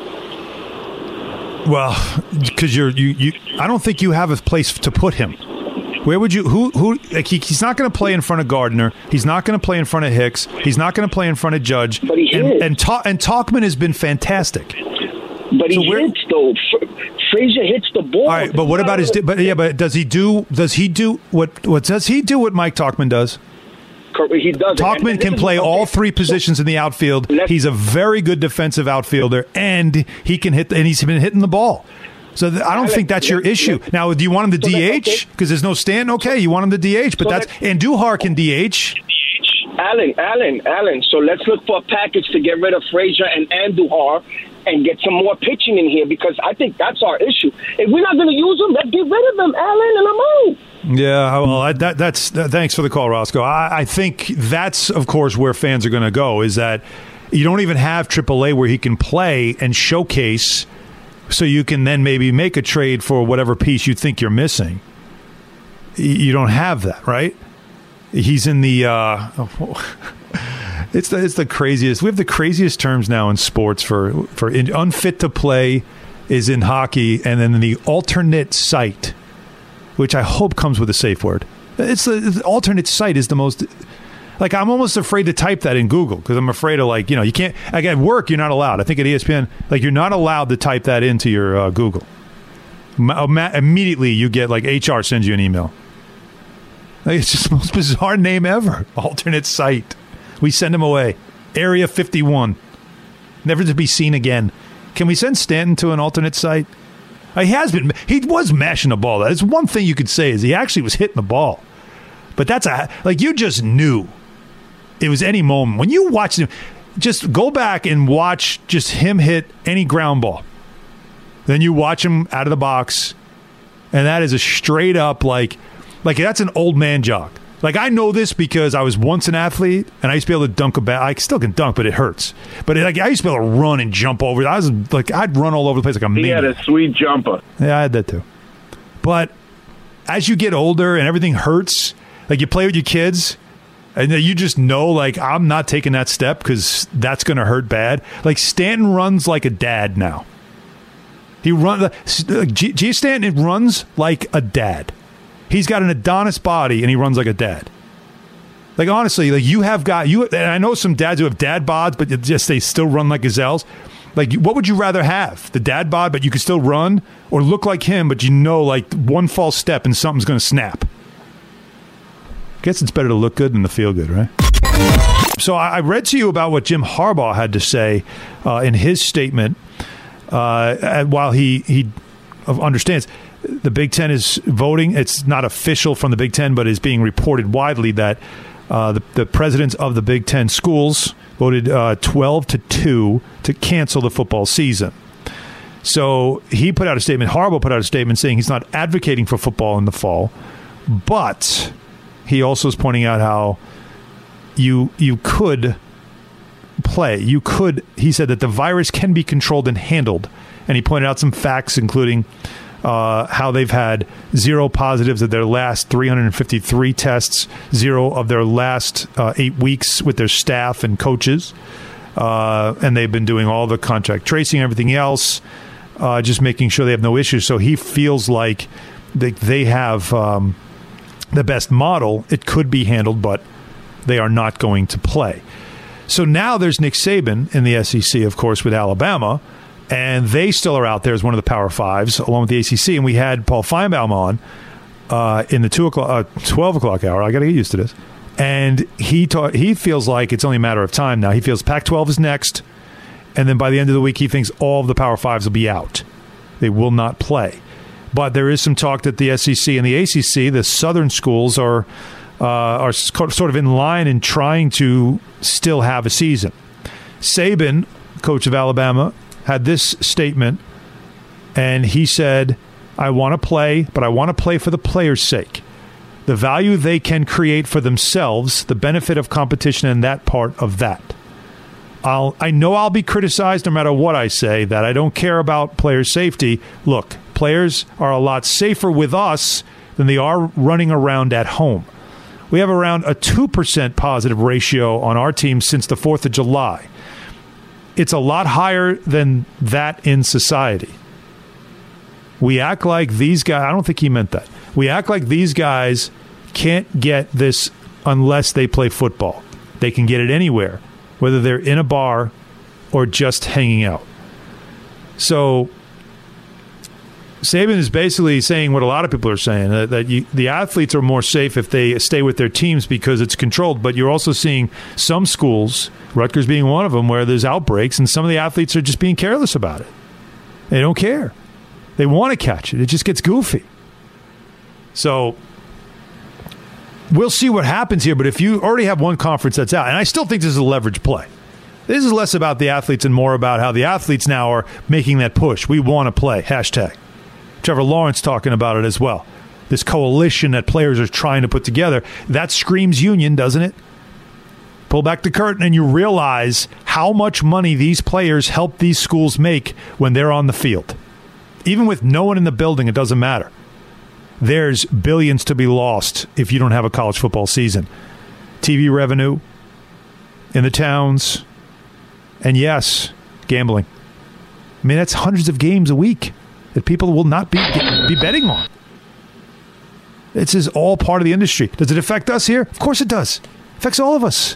Well, because you're you, you. I don't think you have a place to put him. Where would you? Who? Who? Like he, he's not going to play in front of Gardner. He's not going to play in front of Hicks. He's not going to play in front of Judge. But he and hits. and, Ta- and Talkman has been fantastic. But he So where- hits though. Frazier hits the ball. All right, but what about his? But yeah, but does he do? Does he do what? What does he do? What Mike Talkman does? He does. Talkman And- can and- play okay. all three positions in the outfield. He's a very good defensive outfielder, and he can hit. And he's been hitting the ball. So th- I don't think that's your issue. Now, do you want him to So D that- H? okay. Because there's no Stanton. Okay, you want him to D H, but So that's that- and Duhar can D H. Alan, Alan, Alan. So let's look for a package to get rid of Frazier and Andujar and get some more pitching in here because I think that's our issue. If we're not going to use them, let's get rid of them, Alan, and I'm out. Yeah, well, I, that, that's that, thanks for the call, Roscoe. I, I think that's, of course, where fans are going to go. Is that you don't even have triple A where he can play and showcase, so you can then maybe make a trade for whatever piece you think you're missing. You don't have that, right? He's in the. Uh, it's the it's the craziest. We have the craziest terms now in sports for for in, unfit to play is in hockey, and then the alternate site, which I hope comes with a safe word. It's the, the alternate site is the most. Like I'm almost afraid to type that in Google because I'm afraid of like you know you can't. Like at work you're not allowed. I think at E S P N like you're not allowed to type that into your uh, Google. Ma- ma- immediately you get like H R sends you an email. Like, it's just the most bizarre name ever. Alternate site. We send him away. Area fifty-one. Never to be seen again. Can we send Stanton to an alternate site? Uh, he has been. He was mashing the ball. That's one thing you could say is he actually was hitting the ball. But that's a like you just knew it was any moment when you watched him. Just go back and watch just him hit any ground ball. Then you watch him out of the box, and that is a straight up like. Like, that's an old man jog. Like, I know this because I was once an athlete, and I used to be able to dunk a bat. I still can dunk, but it hurts. But, it, like, I used to be able to run and jump over. I was, like, I'd run all over the place like a He maniac. had a sweet jumper. Yeah, I had that, too. But as you get older and everything hurts, like, you play with your kids, and you just know, like, I'm not taking that step because that's going to hurt bad. Like, Stanton runs like a dad now. He runs – G. G. Stanton runs like a dad. He's got an Adonis body, and he runs like a dad. Like, honestly, like you have got you. And I know some dads who have dad bods, but it just they still run like gazelles. Like, what would you rather have? The dad bod, but you can still run, or look like him, but you know, like one false step and something's going to snap. Guess it's better to look good than to feel good, right? So I read to you about what Jim Harbaugh had to say uh, in his statement uh, while he he understands. The Big Ten is voting. It's not official from the Big Ten, but is being reported widely that uh, the, the presidents of the Big Ten schools voted uh, twelve to two to cancel the football season. So he put out a statement, Harbaugh put out a statement saying he's not advocating for football in the fall, but he also is pointing out how you you could play. You could, he said that the virus can be controlled and handled. And he pointed out some facts, including Uh, how they've had zero positives of their last three hundred fifty-three tests, zero of their last uh, eight weeks with their staff and coaches. Uh, and they've been doing all the contact tracing, everything else, uh, just making sure they have no issues. So he feels like they, they have um, the best model. It could be handled, but they are not going to play. So now there's Nick Saban in the S E C, of course, with Alabama. And they still are out there as one of the Power Fives, along with the A C C. And we had Paul Feinbaum on uh, in the two o'clock, uh, twelve o'clock hour. I got to get used to this. And he ta- he feels like it's only a matter of time now. He feels Pac twelve is next, and then by the end of the week, he thinks all of the Power Fives will be out. They will not play. But there is some talk that the S E C and the A C C, the Southern schools, are uh, are sort of in line and trying to still have a season. Saban, coach of Alabama, had this statement, and he said, I want to play, but I want to play for the players' sake. The value they can create for themselves, the benefit of competition, and that part of that. I'll, I know I'll be criticized no matter what I say, that I don't care about player safety. Look, players are a lot safer with us than they are running around at home. We have around a two percent positive ratio on our team since the fourth of July. It's a lot higher than that in society. We act like these guys, I don't think he meant that. We act like these guys can't get this unless they play football. They can get it anywhere, whether they're in a bar or just hanging out. So Saban is basically saying what a lot of people are saying, that, that you, the athletes are more safe if they stay with their teams because it's controlled. But you're also seeing some schools, Rutgers being one of them, where there's outbreaks, and some of the athletes are just being careless about it. They don't care. They want to catch it. It just gets goofy. So we'll see what happens here. But if you already have one conference that's out, and I still think this is a leverage play. This is less about the athletes and more about how the athletes now are making that push. We want to play. Hashtag. Trevor Lawrence talking about it as well. This coalition that players are trying to put together. That screams union, doesn't it? Pull back the curtain and you realize how much money these players help these schools make when they're on the field. Even with no one in the building, it doesn't matter. There's billions to be lost if you don't have a college football season. T V revenue in the towns, and yes, gambling. I mean, that's hundreds of games a week that people will not be be betting on. This is all part of the industry. Does it affect us here? Of course it does. It affects all of us.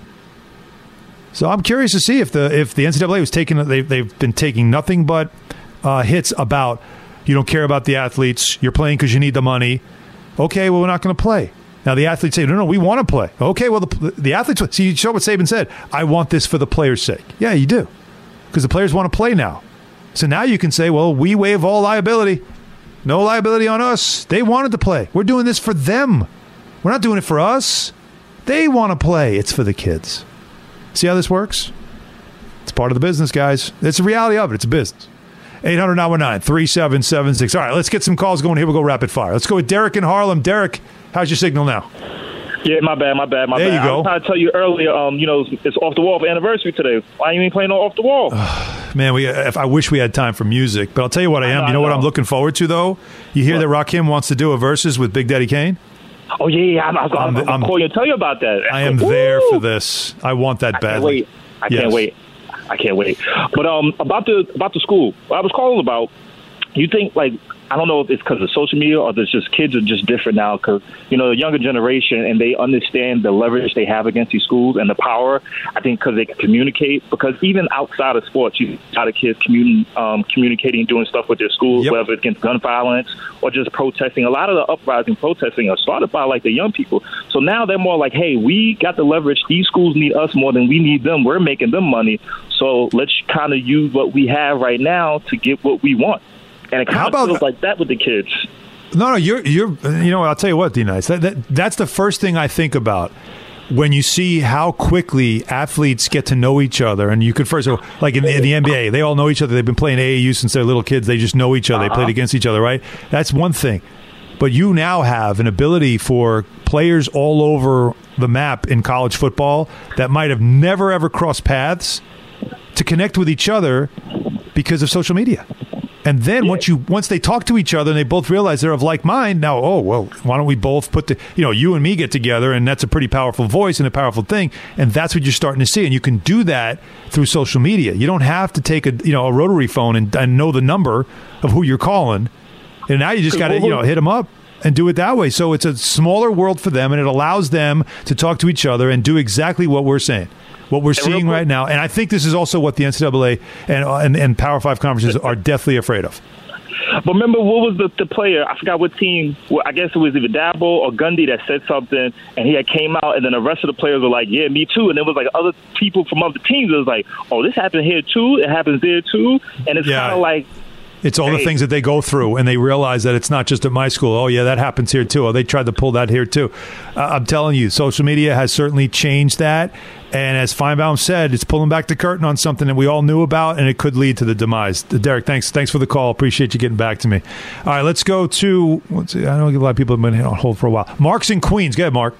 So I'm curious to see if the if the N C double A was taking they've they've been taking nothing but uh, hits about you don't care about the athletes. You're playing because you need the money. Okay, well we're not going to play. Now the athletes say no, no, we want to play. Okay, well the the athletes see you show what Saban said. I want this for the players' sake. Yeah, you do, because the players want to play now. So now you can say, well, we waive all liability. No liability on us. They wanted to play. We're doing this for them. We're not doing it for us. They want to play. It's for the kids. See how this works? It's part of the business, guys. It's the reality of it. It's a business. eight hundred nine one nine three seven seven six. All right, let's get some calls going. Here we go, rapid fire. Let's go with Derek in Harlem. Derek, how's your signal now? Yeah, my bad, my bad, my there bad. You go. I was trying to tell you earlier, um, you know, it's Off the Wall for anniversary today. Why you ain't playing no Off the Wall? Man, we. If I wish we had time for music, but I'll tell you what I am. I know, you know, I know what I'm looking forward to, though? You hear what? that Rakim wants to do a versus with Big Daddy Kane? Oh, yeah, yeah. I'm, I'm, I'm, I'm, I'm calling you to tell you about that. I am Woo! there for this. I want that I badly. Can't wait. I yes. can't wait. I can't wait. But um, about the about the school, what I was calling about, you think, like, I don't know if it's because of social media or there's just kids are just different now because, you know, the younger generation and they understand the leverage they have against these schools and the power, I think, because they can communicate. Because even outside of sports, you see a lot of kids commun- um, communicating, doing stuff with their schools, yep. whether it's against gun violence or just protesting. A lot of the uprising protesting are started by, like, the young people. So now they're more like, hey, we got the leverage. These schools need us more than we need them. We're making them money. So let's kind of use what we have right now to get what we want. And it kind of feels like that with the kids. No, no, you're, you're, you know, I'll tell you what, D-Nice, that, that, that's the first thing I think about when you see how quickly athletes get to know each other. And you could first, like in the, in the N B A, they all know each other. They've been playing A A U since they're little kids. They just know each other. Uh-huh. They played against each other, right? That's one thing. But you now have an ability for players all over the map in college football that might have never, ever crossed paths to connect with each other because of social media. And then yeah. once you once they talk to each other and they both realize they're of like mind, now, oh, well, why don't we both put the, you know, you and me get together, and that's a pretty powerful voice and a powerful thing. And that's what you're starting to see. And you can do that through social media. You don't have to take a, you know, a rotary phone and, and know the number of who you're calling. And now you just got to, you know, hit them up and do it that way. So it's a smaller world for them, and it allows them to talk to each other and do exactly what we're saying. What we're seeing right now, and I think this is also what the N C double A and and, and Power Five conferences are deathly afraid of. But remember, what was the, the player? I forgot what team. Well, I guess it was either Dabo or Gundy that said something, and he had came out, and then the rest of the players were like, "Yeah, me too." And it was like other people from other teams. It was like, "Oh, this happened here too. It happens there too." And it's yeah. kind of like. It's all the things that they go through, and they realize that it's not just at my school. Oh, yeah, that happens here, too. Oh, they tried to pull that here, too. Uh, I'm telling you, social media has certainly changed that. And as Feinbaum said, it's pulling back the curtain on something that we all knew about, and it could lead to the demise. Derek, thanks thanks for the call. Appreciate you getting back to me. All right, let's go to let's see, I know a lot of people have been on hold for a while. Mark's in Queens. Go ahead, Mark.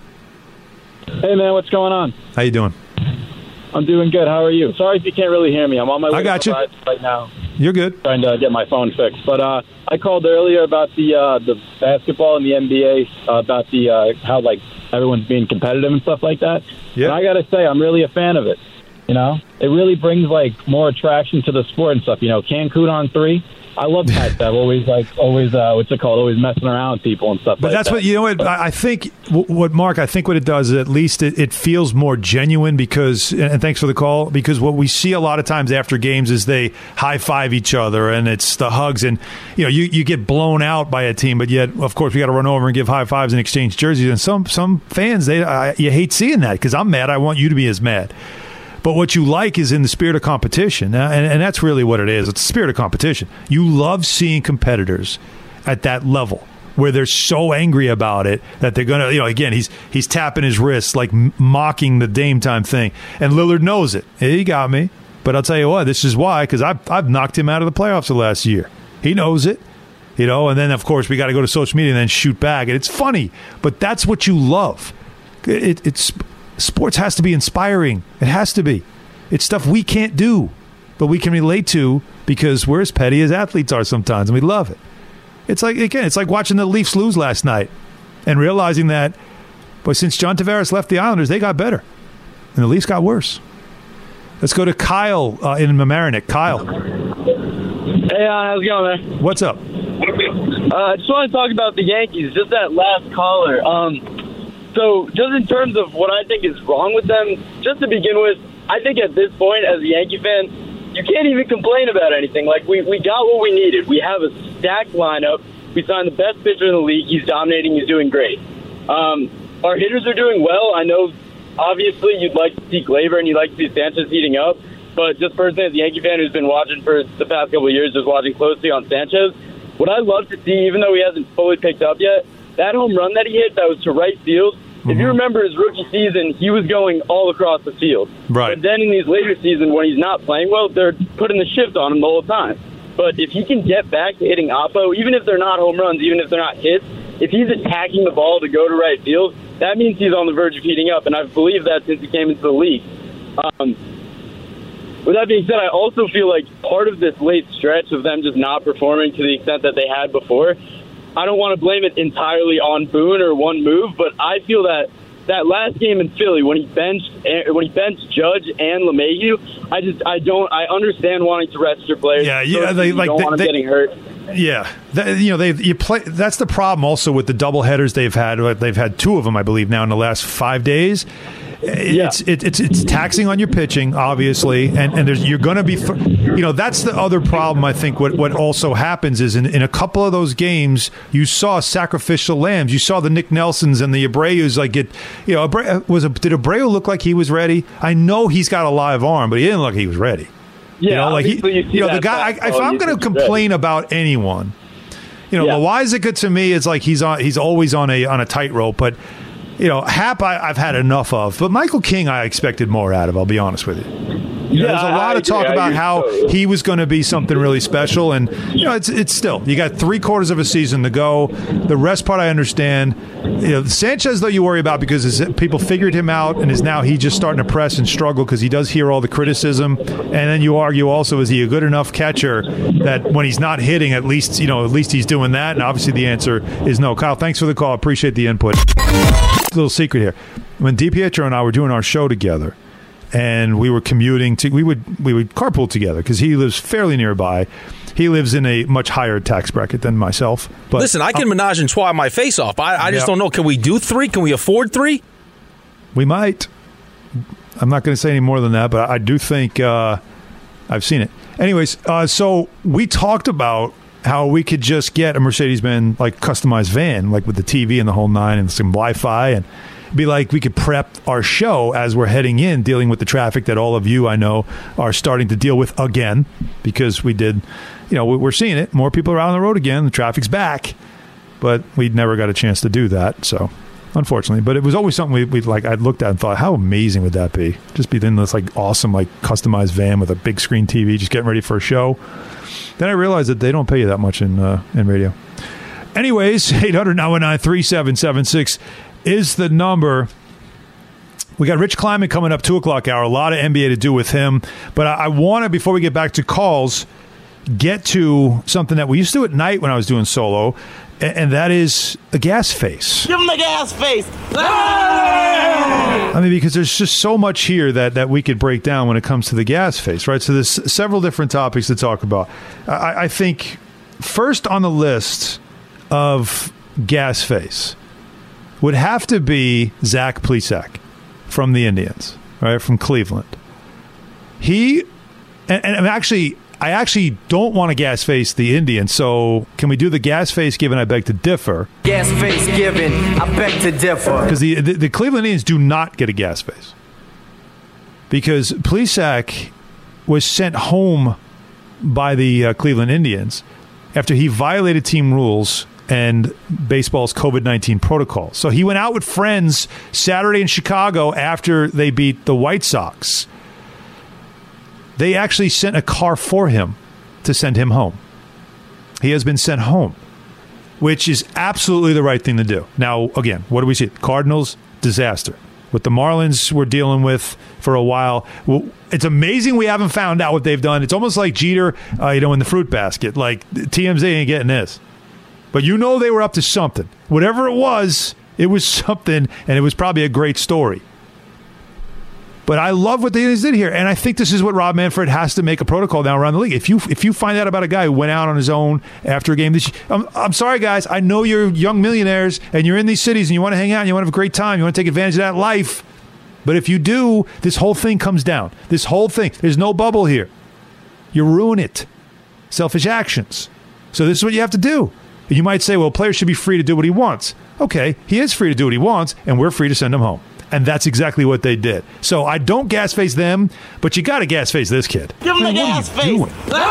Hey, man, what's going on? How you doing? I'm doing good. How are you? Sorry if you can't really hear me. I'm on my way I got to you. ride right now. You're good. Trying to get my phone fixed. But uh, I called earlier about the uh, the basketball and the N B A, uh, about the uh, how, like, everyone's being competitive and stuff like that. Yeah. And I got to say, I'm really a fan of it. You know? It really brings, like, more attraction to the sport and stuff. You know, Cancun on three. I love that. I've always, like, always, uh, what's it called? Always messing around with people and stuff but like that. But that's what, you know what, I think, what, Mark, I think what it does is at least it, it feels more genuine because, and thanks for the call, because what we see a lot of times after games is they high-five each other and it's the hugs and, you know, you, you get blown out by a team, but yet, of course, we got to run over and give high-fives and exchange jerseys. And some, some fans, they I, you hate seeing that because I'm mad. I want you to be as mad. But what you like is in the spirit of competition, and, and that's really what it is. It's the spirit of competition. You love seeing competitors at that level where they're so angry about it that they're going to, you know, again, he's he's tapping his wrists, like mocking the Dame Time thing. And Lillard knows it. He got me. But I'll tell you what, this is why, because I've, I've knocked him out of the playoffs the last year. He knows it. You know, and then, of course, we got to go to social media and then shoot back. And it's funny, but that's what you love. It, it's... Sports has to be inspiring. It has to be. It's stuff we can't do, but we can relate to because we're as petty as athletes are sometimes, and we love it. It's like, again, it's like watching the Leafs lose last night and realizing that, but since John Tavares left the Islanders, they got better, and the Leafs got worse. Let's go to Kyle uh, in Mamaroneck. Kyle. Hey, uh, how's it going, man? What's up? Uh, I just want to talk about the Yankees, just that last caller. Um... So just in terms of what I think is wrong with them, just to begin with, I think at this point, as a Yankee fan, you can't even complain about anything. Like, we, we got what we needed. We have a stacked lineup. We signed the best pitcher in the league. He's dominating. He's doing great. Um, our hitters are doing well. I know, obviously, you'd like to see Gleyber and you'd like to see Sanchez heating up. But just personally, as a Yankee fan who's been watching for the past couple of years, just watching closely on Sanchez, what I love to see, even though he hasn't fully picked up yet, that home run that he hit that was to right field, mm-hmm. If you remember his rookie season, he was going all across the field. Right. But then in these later seasons, when he's not playing well, they're putting the shift on him the whole time. But if he can get back to hitting oppo, even if they're not home runs, even if they're not hits, if he's attacking the ball to go to right field, that means he's on the verge of heating up, and I've believed that since he came into the league. Um, with that being said, I also feel like part of this late stretch of them just not performing to the extent that they had before, I don't want to blame it entirely on Boone or one move, but I feel that that last game in Philly when he benched when he benched Judge and LeMahieu, I just I don't I understand wanting to rest your players. Yeah, yeah, so they you like don't they, want them they, getting hurt. Yeah, that, you know they you play. That's the problem also with the double headers they've had. They've had two of them, I believe, now in the last five days. It's yeah. it, it's it's taxing on your pitching, obviously, and and there's you're going to be, th- you know, that's the other problem. I think what what also happens is in, in a couple of those games you saw sacrificial lambs. You saw the Nick Nelsons and the Abreu's like get, you know, Abreu, was a, did Abreu look like he was ready? I know he's got a live arm, but he didn't look like he was ready. Yeah, you know, like he, you, you know, the guy. I, if I'm going to complain ready. about anyone, you know, yeah. Loizaga to me is like he's on. He's always on a on a tightrope, but. You know, Hap I, I've had enough of, but Michael King I expected more out of, I'll be honest with you. You know, yeah, there's a lot I of talk agree. about how so. he was going to be something really special, and, you know, it's it's still, you got three quarters of a season to go. The rest part I understand. You know, Sanchez, though, you worry about because his, people figured him out, and is now he just starting to press and struggle because he does hear all the criticism, and then you argue also, is he a good enough catcher that when he's not hitting, at least, you know, at least he's doing that, and obviously the answer is no. Kyle, thanks for the call. Appreciate the input. Little secret here. When DiPietro and I were doing our show together and we were commuting to, we would we would carpool together because he lives fairly nearby. He lives in a much higher tax bracket than myself. But listen, I can uh, menage and twa my face off. I, I just yeah. don't know. Can we do three? Can we afford three? We might. I'm not going to say any more than that, but I do think uh, I've seen it. Anyways, uh, so we talked about how we could just get a Mercedes-Benz like customized van, like with the T V and the whole nine and some Wi-Fi, and be like we could prep our show as we're heading in, dealing with the traffic that all of you I know are starting to deal with again, because we did, you know, we're seeing it. More people are out on the road again. The traffic's back, but we never got a chance to do that. So, unfortunately, but it was always something we we like. I looked at and thought, how amazing would that be? Just be in this like awesome like customized van with a big screen T V, just getting ready for a show. Then I realized that they don't pay you that much in uh, in radio. Anyways, eight hundred nine one nine three seven seven six is the number. We got Rich Kleiman coming up, two o'clock hour. A lot of N B A to do with him. But I, I want to, before we get back to calls, get to something that we used to do at night when I was doing solo, and, and that is a gas face. Give him the gas face. I mean, because there's just so much here that, that we could break down when it comes to the gas face, right? So there's several different topics to talk about. I, I think first on the list of gas face would have to be Zach Plesac from the Indians, right, from Cleveland. He, and, and I'm actually, I actually don't want to gas face the Indians, so can we do the gas face given I beg to differ? Gas face given, I beg to differ. Because the, the, the Cleveland Indians do not get a gas face. Because Plesac was sent home by the uh, Cleveland Indians after he violated team rules and baseball's COVID nineteen protocol. So he went out with friends Saturday in Chicago after they beat the White Sox. They actually sent a car for him to send him home. He has been sent home, which is absolutely the right thing to do. Now, again, what do we see? Cardinals, disaster. What the Marlins were dealing with for a while. Well, it's amazing we haven't found out what they've done. It's almost like Jeter, uh, you know, in the fruit basket. Like, T M Z ain't getting this. But you know they were up to something. Whatever it was, it was something, and it was probably a great story. But I love what the Indians did here, and I think this is what Rob Manfred has to make a protocol now around the league. If you if you find out about a guy who went out on his own after a game, this, I'm, I'm sorry, guys. I know you're young millionaires, and you're in these cities, and you want to hang out, and you want to have a great time. You want to take advantage of that life. But if you do, this whole thing comes down. This whole thing. There's no bubble here. You ruin it. Selfish actions. So this is what you have to do. You might say, well, a player should be free to do what he wants. Okay, he is free to do what he wants, and we're free to send him home. And that's exactly what they did. So I don't gas face them, but you got to gas face this kid. Give him I mean, the gas face.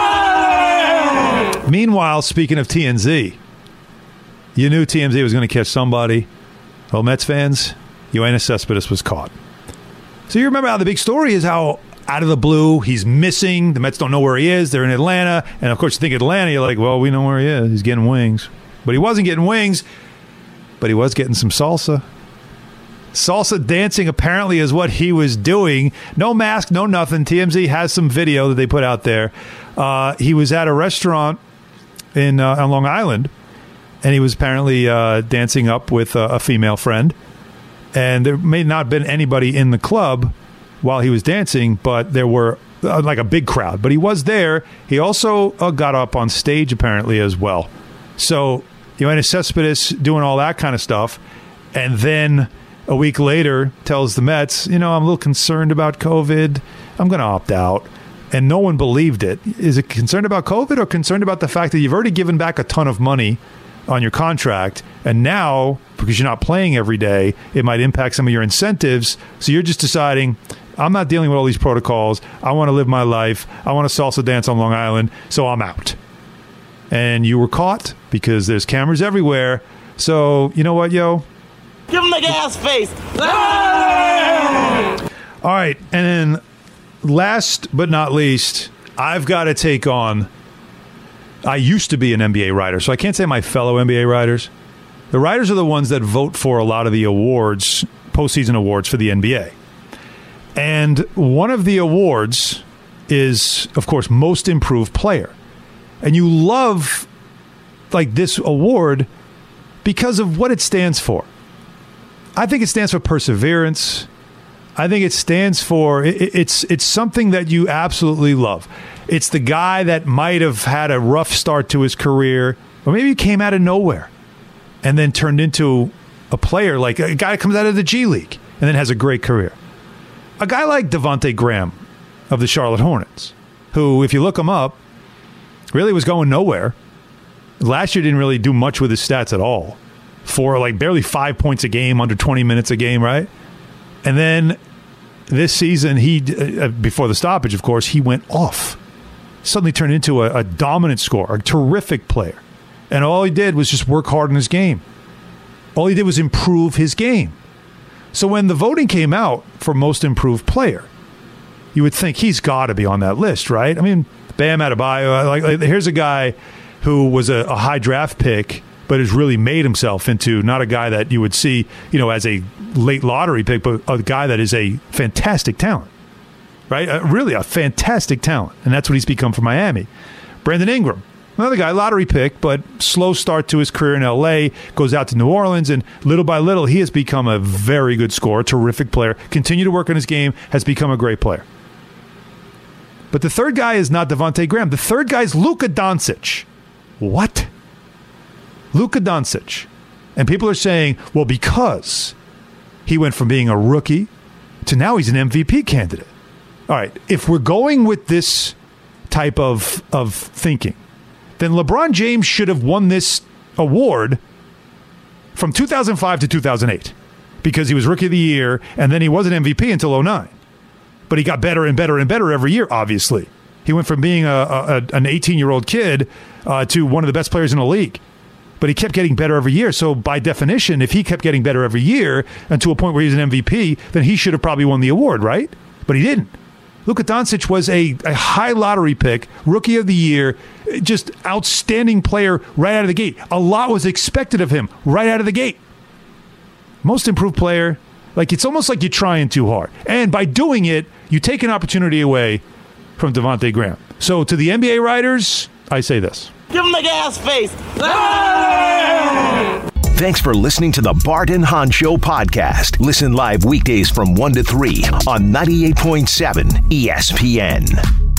Ah! Meanwhile, speaking of T M Z, you knew T M Z was going to catch somebody. Well, Mets fans, Yoenis Cespedes was caught. So you remember how the big story is how out of the blue, he's missing. The Mets don't know where he is. They're in Atlanta. And, of course, you think Atlanta, you're like, well, we know where he is. He's getting wings. But he wasn't getting wings, but he was getting some salsa. Salsa dancing apparently is what he was doing. No mask, no nothing. T M Z has some video that they put out there. Uh, he was at a restaurant in uh, on Long Island, and he was apparently uh, dancing up with a, a female friend. And there may not have been anybody in the club while he was dancing, but there were uh, like a big crowd. But he was there. He also uh, got up on stage apparently as well. So Yoenis Cespedes doing all that kind of stuff, and then a week later tells the Mets, you know, I'm a little concerned about COVID. I'm going to opt out. And no one believed it. Is it concerned about COVID or concerned about the fact that you've already given back a ton of money on your contract, and now, because you're not playing every day, it might impact some of your incentives. So you're just deciding, I'm not dealing with all these protocols. I want to live my life. I want to salsa dance on Long Island, so I'm out. And you were caught because there's cameras everywhere. So, you know what, yo? Give him the gas face. All right, and then last but not least, I've got to take on, I used to be an N B A writer, so I can't say my fellow N B A writers. The writers are the ones that vote for a lot of the awards, postseason awards for the N B A. And one of the awards is, of course, Most Improved Player. And you love, like, this award because of what it stands for. I think it stands for perseverance. I think it stands for, it, it's it's something that you absolutely love. It's the guy that might have had a rough start to his career, or maybe he came out of nowhere and then turned into a player, like a guy that comes out of the G League and then has a great career. A guy like Devontae Graham of the Charlotte Hornets, who, if you look him up, really was going nowhere. Last year didn't really do much with his stats at all. For like barely five points a game, under twenty minutes a game, right? And then this season, he uh, before the stoppage, of course, he went off. Suddenly turned into a, a dominant scorer, a terrific player. And all he did was just work hard in his game. All he did was improve his game. So when the voting came out for Most Improved Player, you would think he's got to be on that list, right? I mean, Bam Adebayo, like, like here's a guy who was a, a high draft pick, but has really made himself into not a guy that you would see, you know, as a late lottery pick, but a guy that is a fantastic talent, right? Uh, really a fantastic talent, and that's what he's become for Miami. Brandon Ingram, another guy, lottery pick, but slow start to his career in L A, goes out to New Orleans, and little by little, he has become a very good scorer, terrific player, continue to work on his game, has become a great player. But the third guy is not Devontae Graham. The third guy is Luka Doncic. What? Luka Doncic. And people are saying, well, because he went from being a rookie to now he's an M V P candidate. All right, if we're going with this type of of thinking, then LeBron James should have won this award from two thousand five to two thousand eight because he was Rookie of the Year, and then he wasn't M V P until oh nine. But he got better and better and better every year, obviously. He went from being a, a, an eighteen-year-old kid uh, to one of the best players in the league. But he kept getting better every year. So by definition, if he kept getting better every year and to a point where he's an M V P, then he should have probably won the award, right? But he didn't. Luka Doncic was a, a high lottery pick, Rookie of the Year, just outstanding player right out of the gate. A lot was expected of him right out of the gate. Most improved player. Like, it's almost like you're trying too hard. And by doing it, you take an opportunity away from Devontae Graham. So to the N B A writers, I say this. Give him the gas face. Thanks for listening to the Bart and Hahn Show podcast. Listen live weekdays from one to three on ninety-eight point seven E S P N.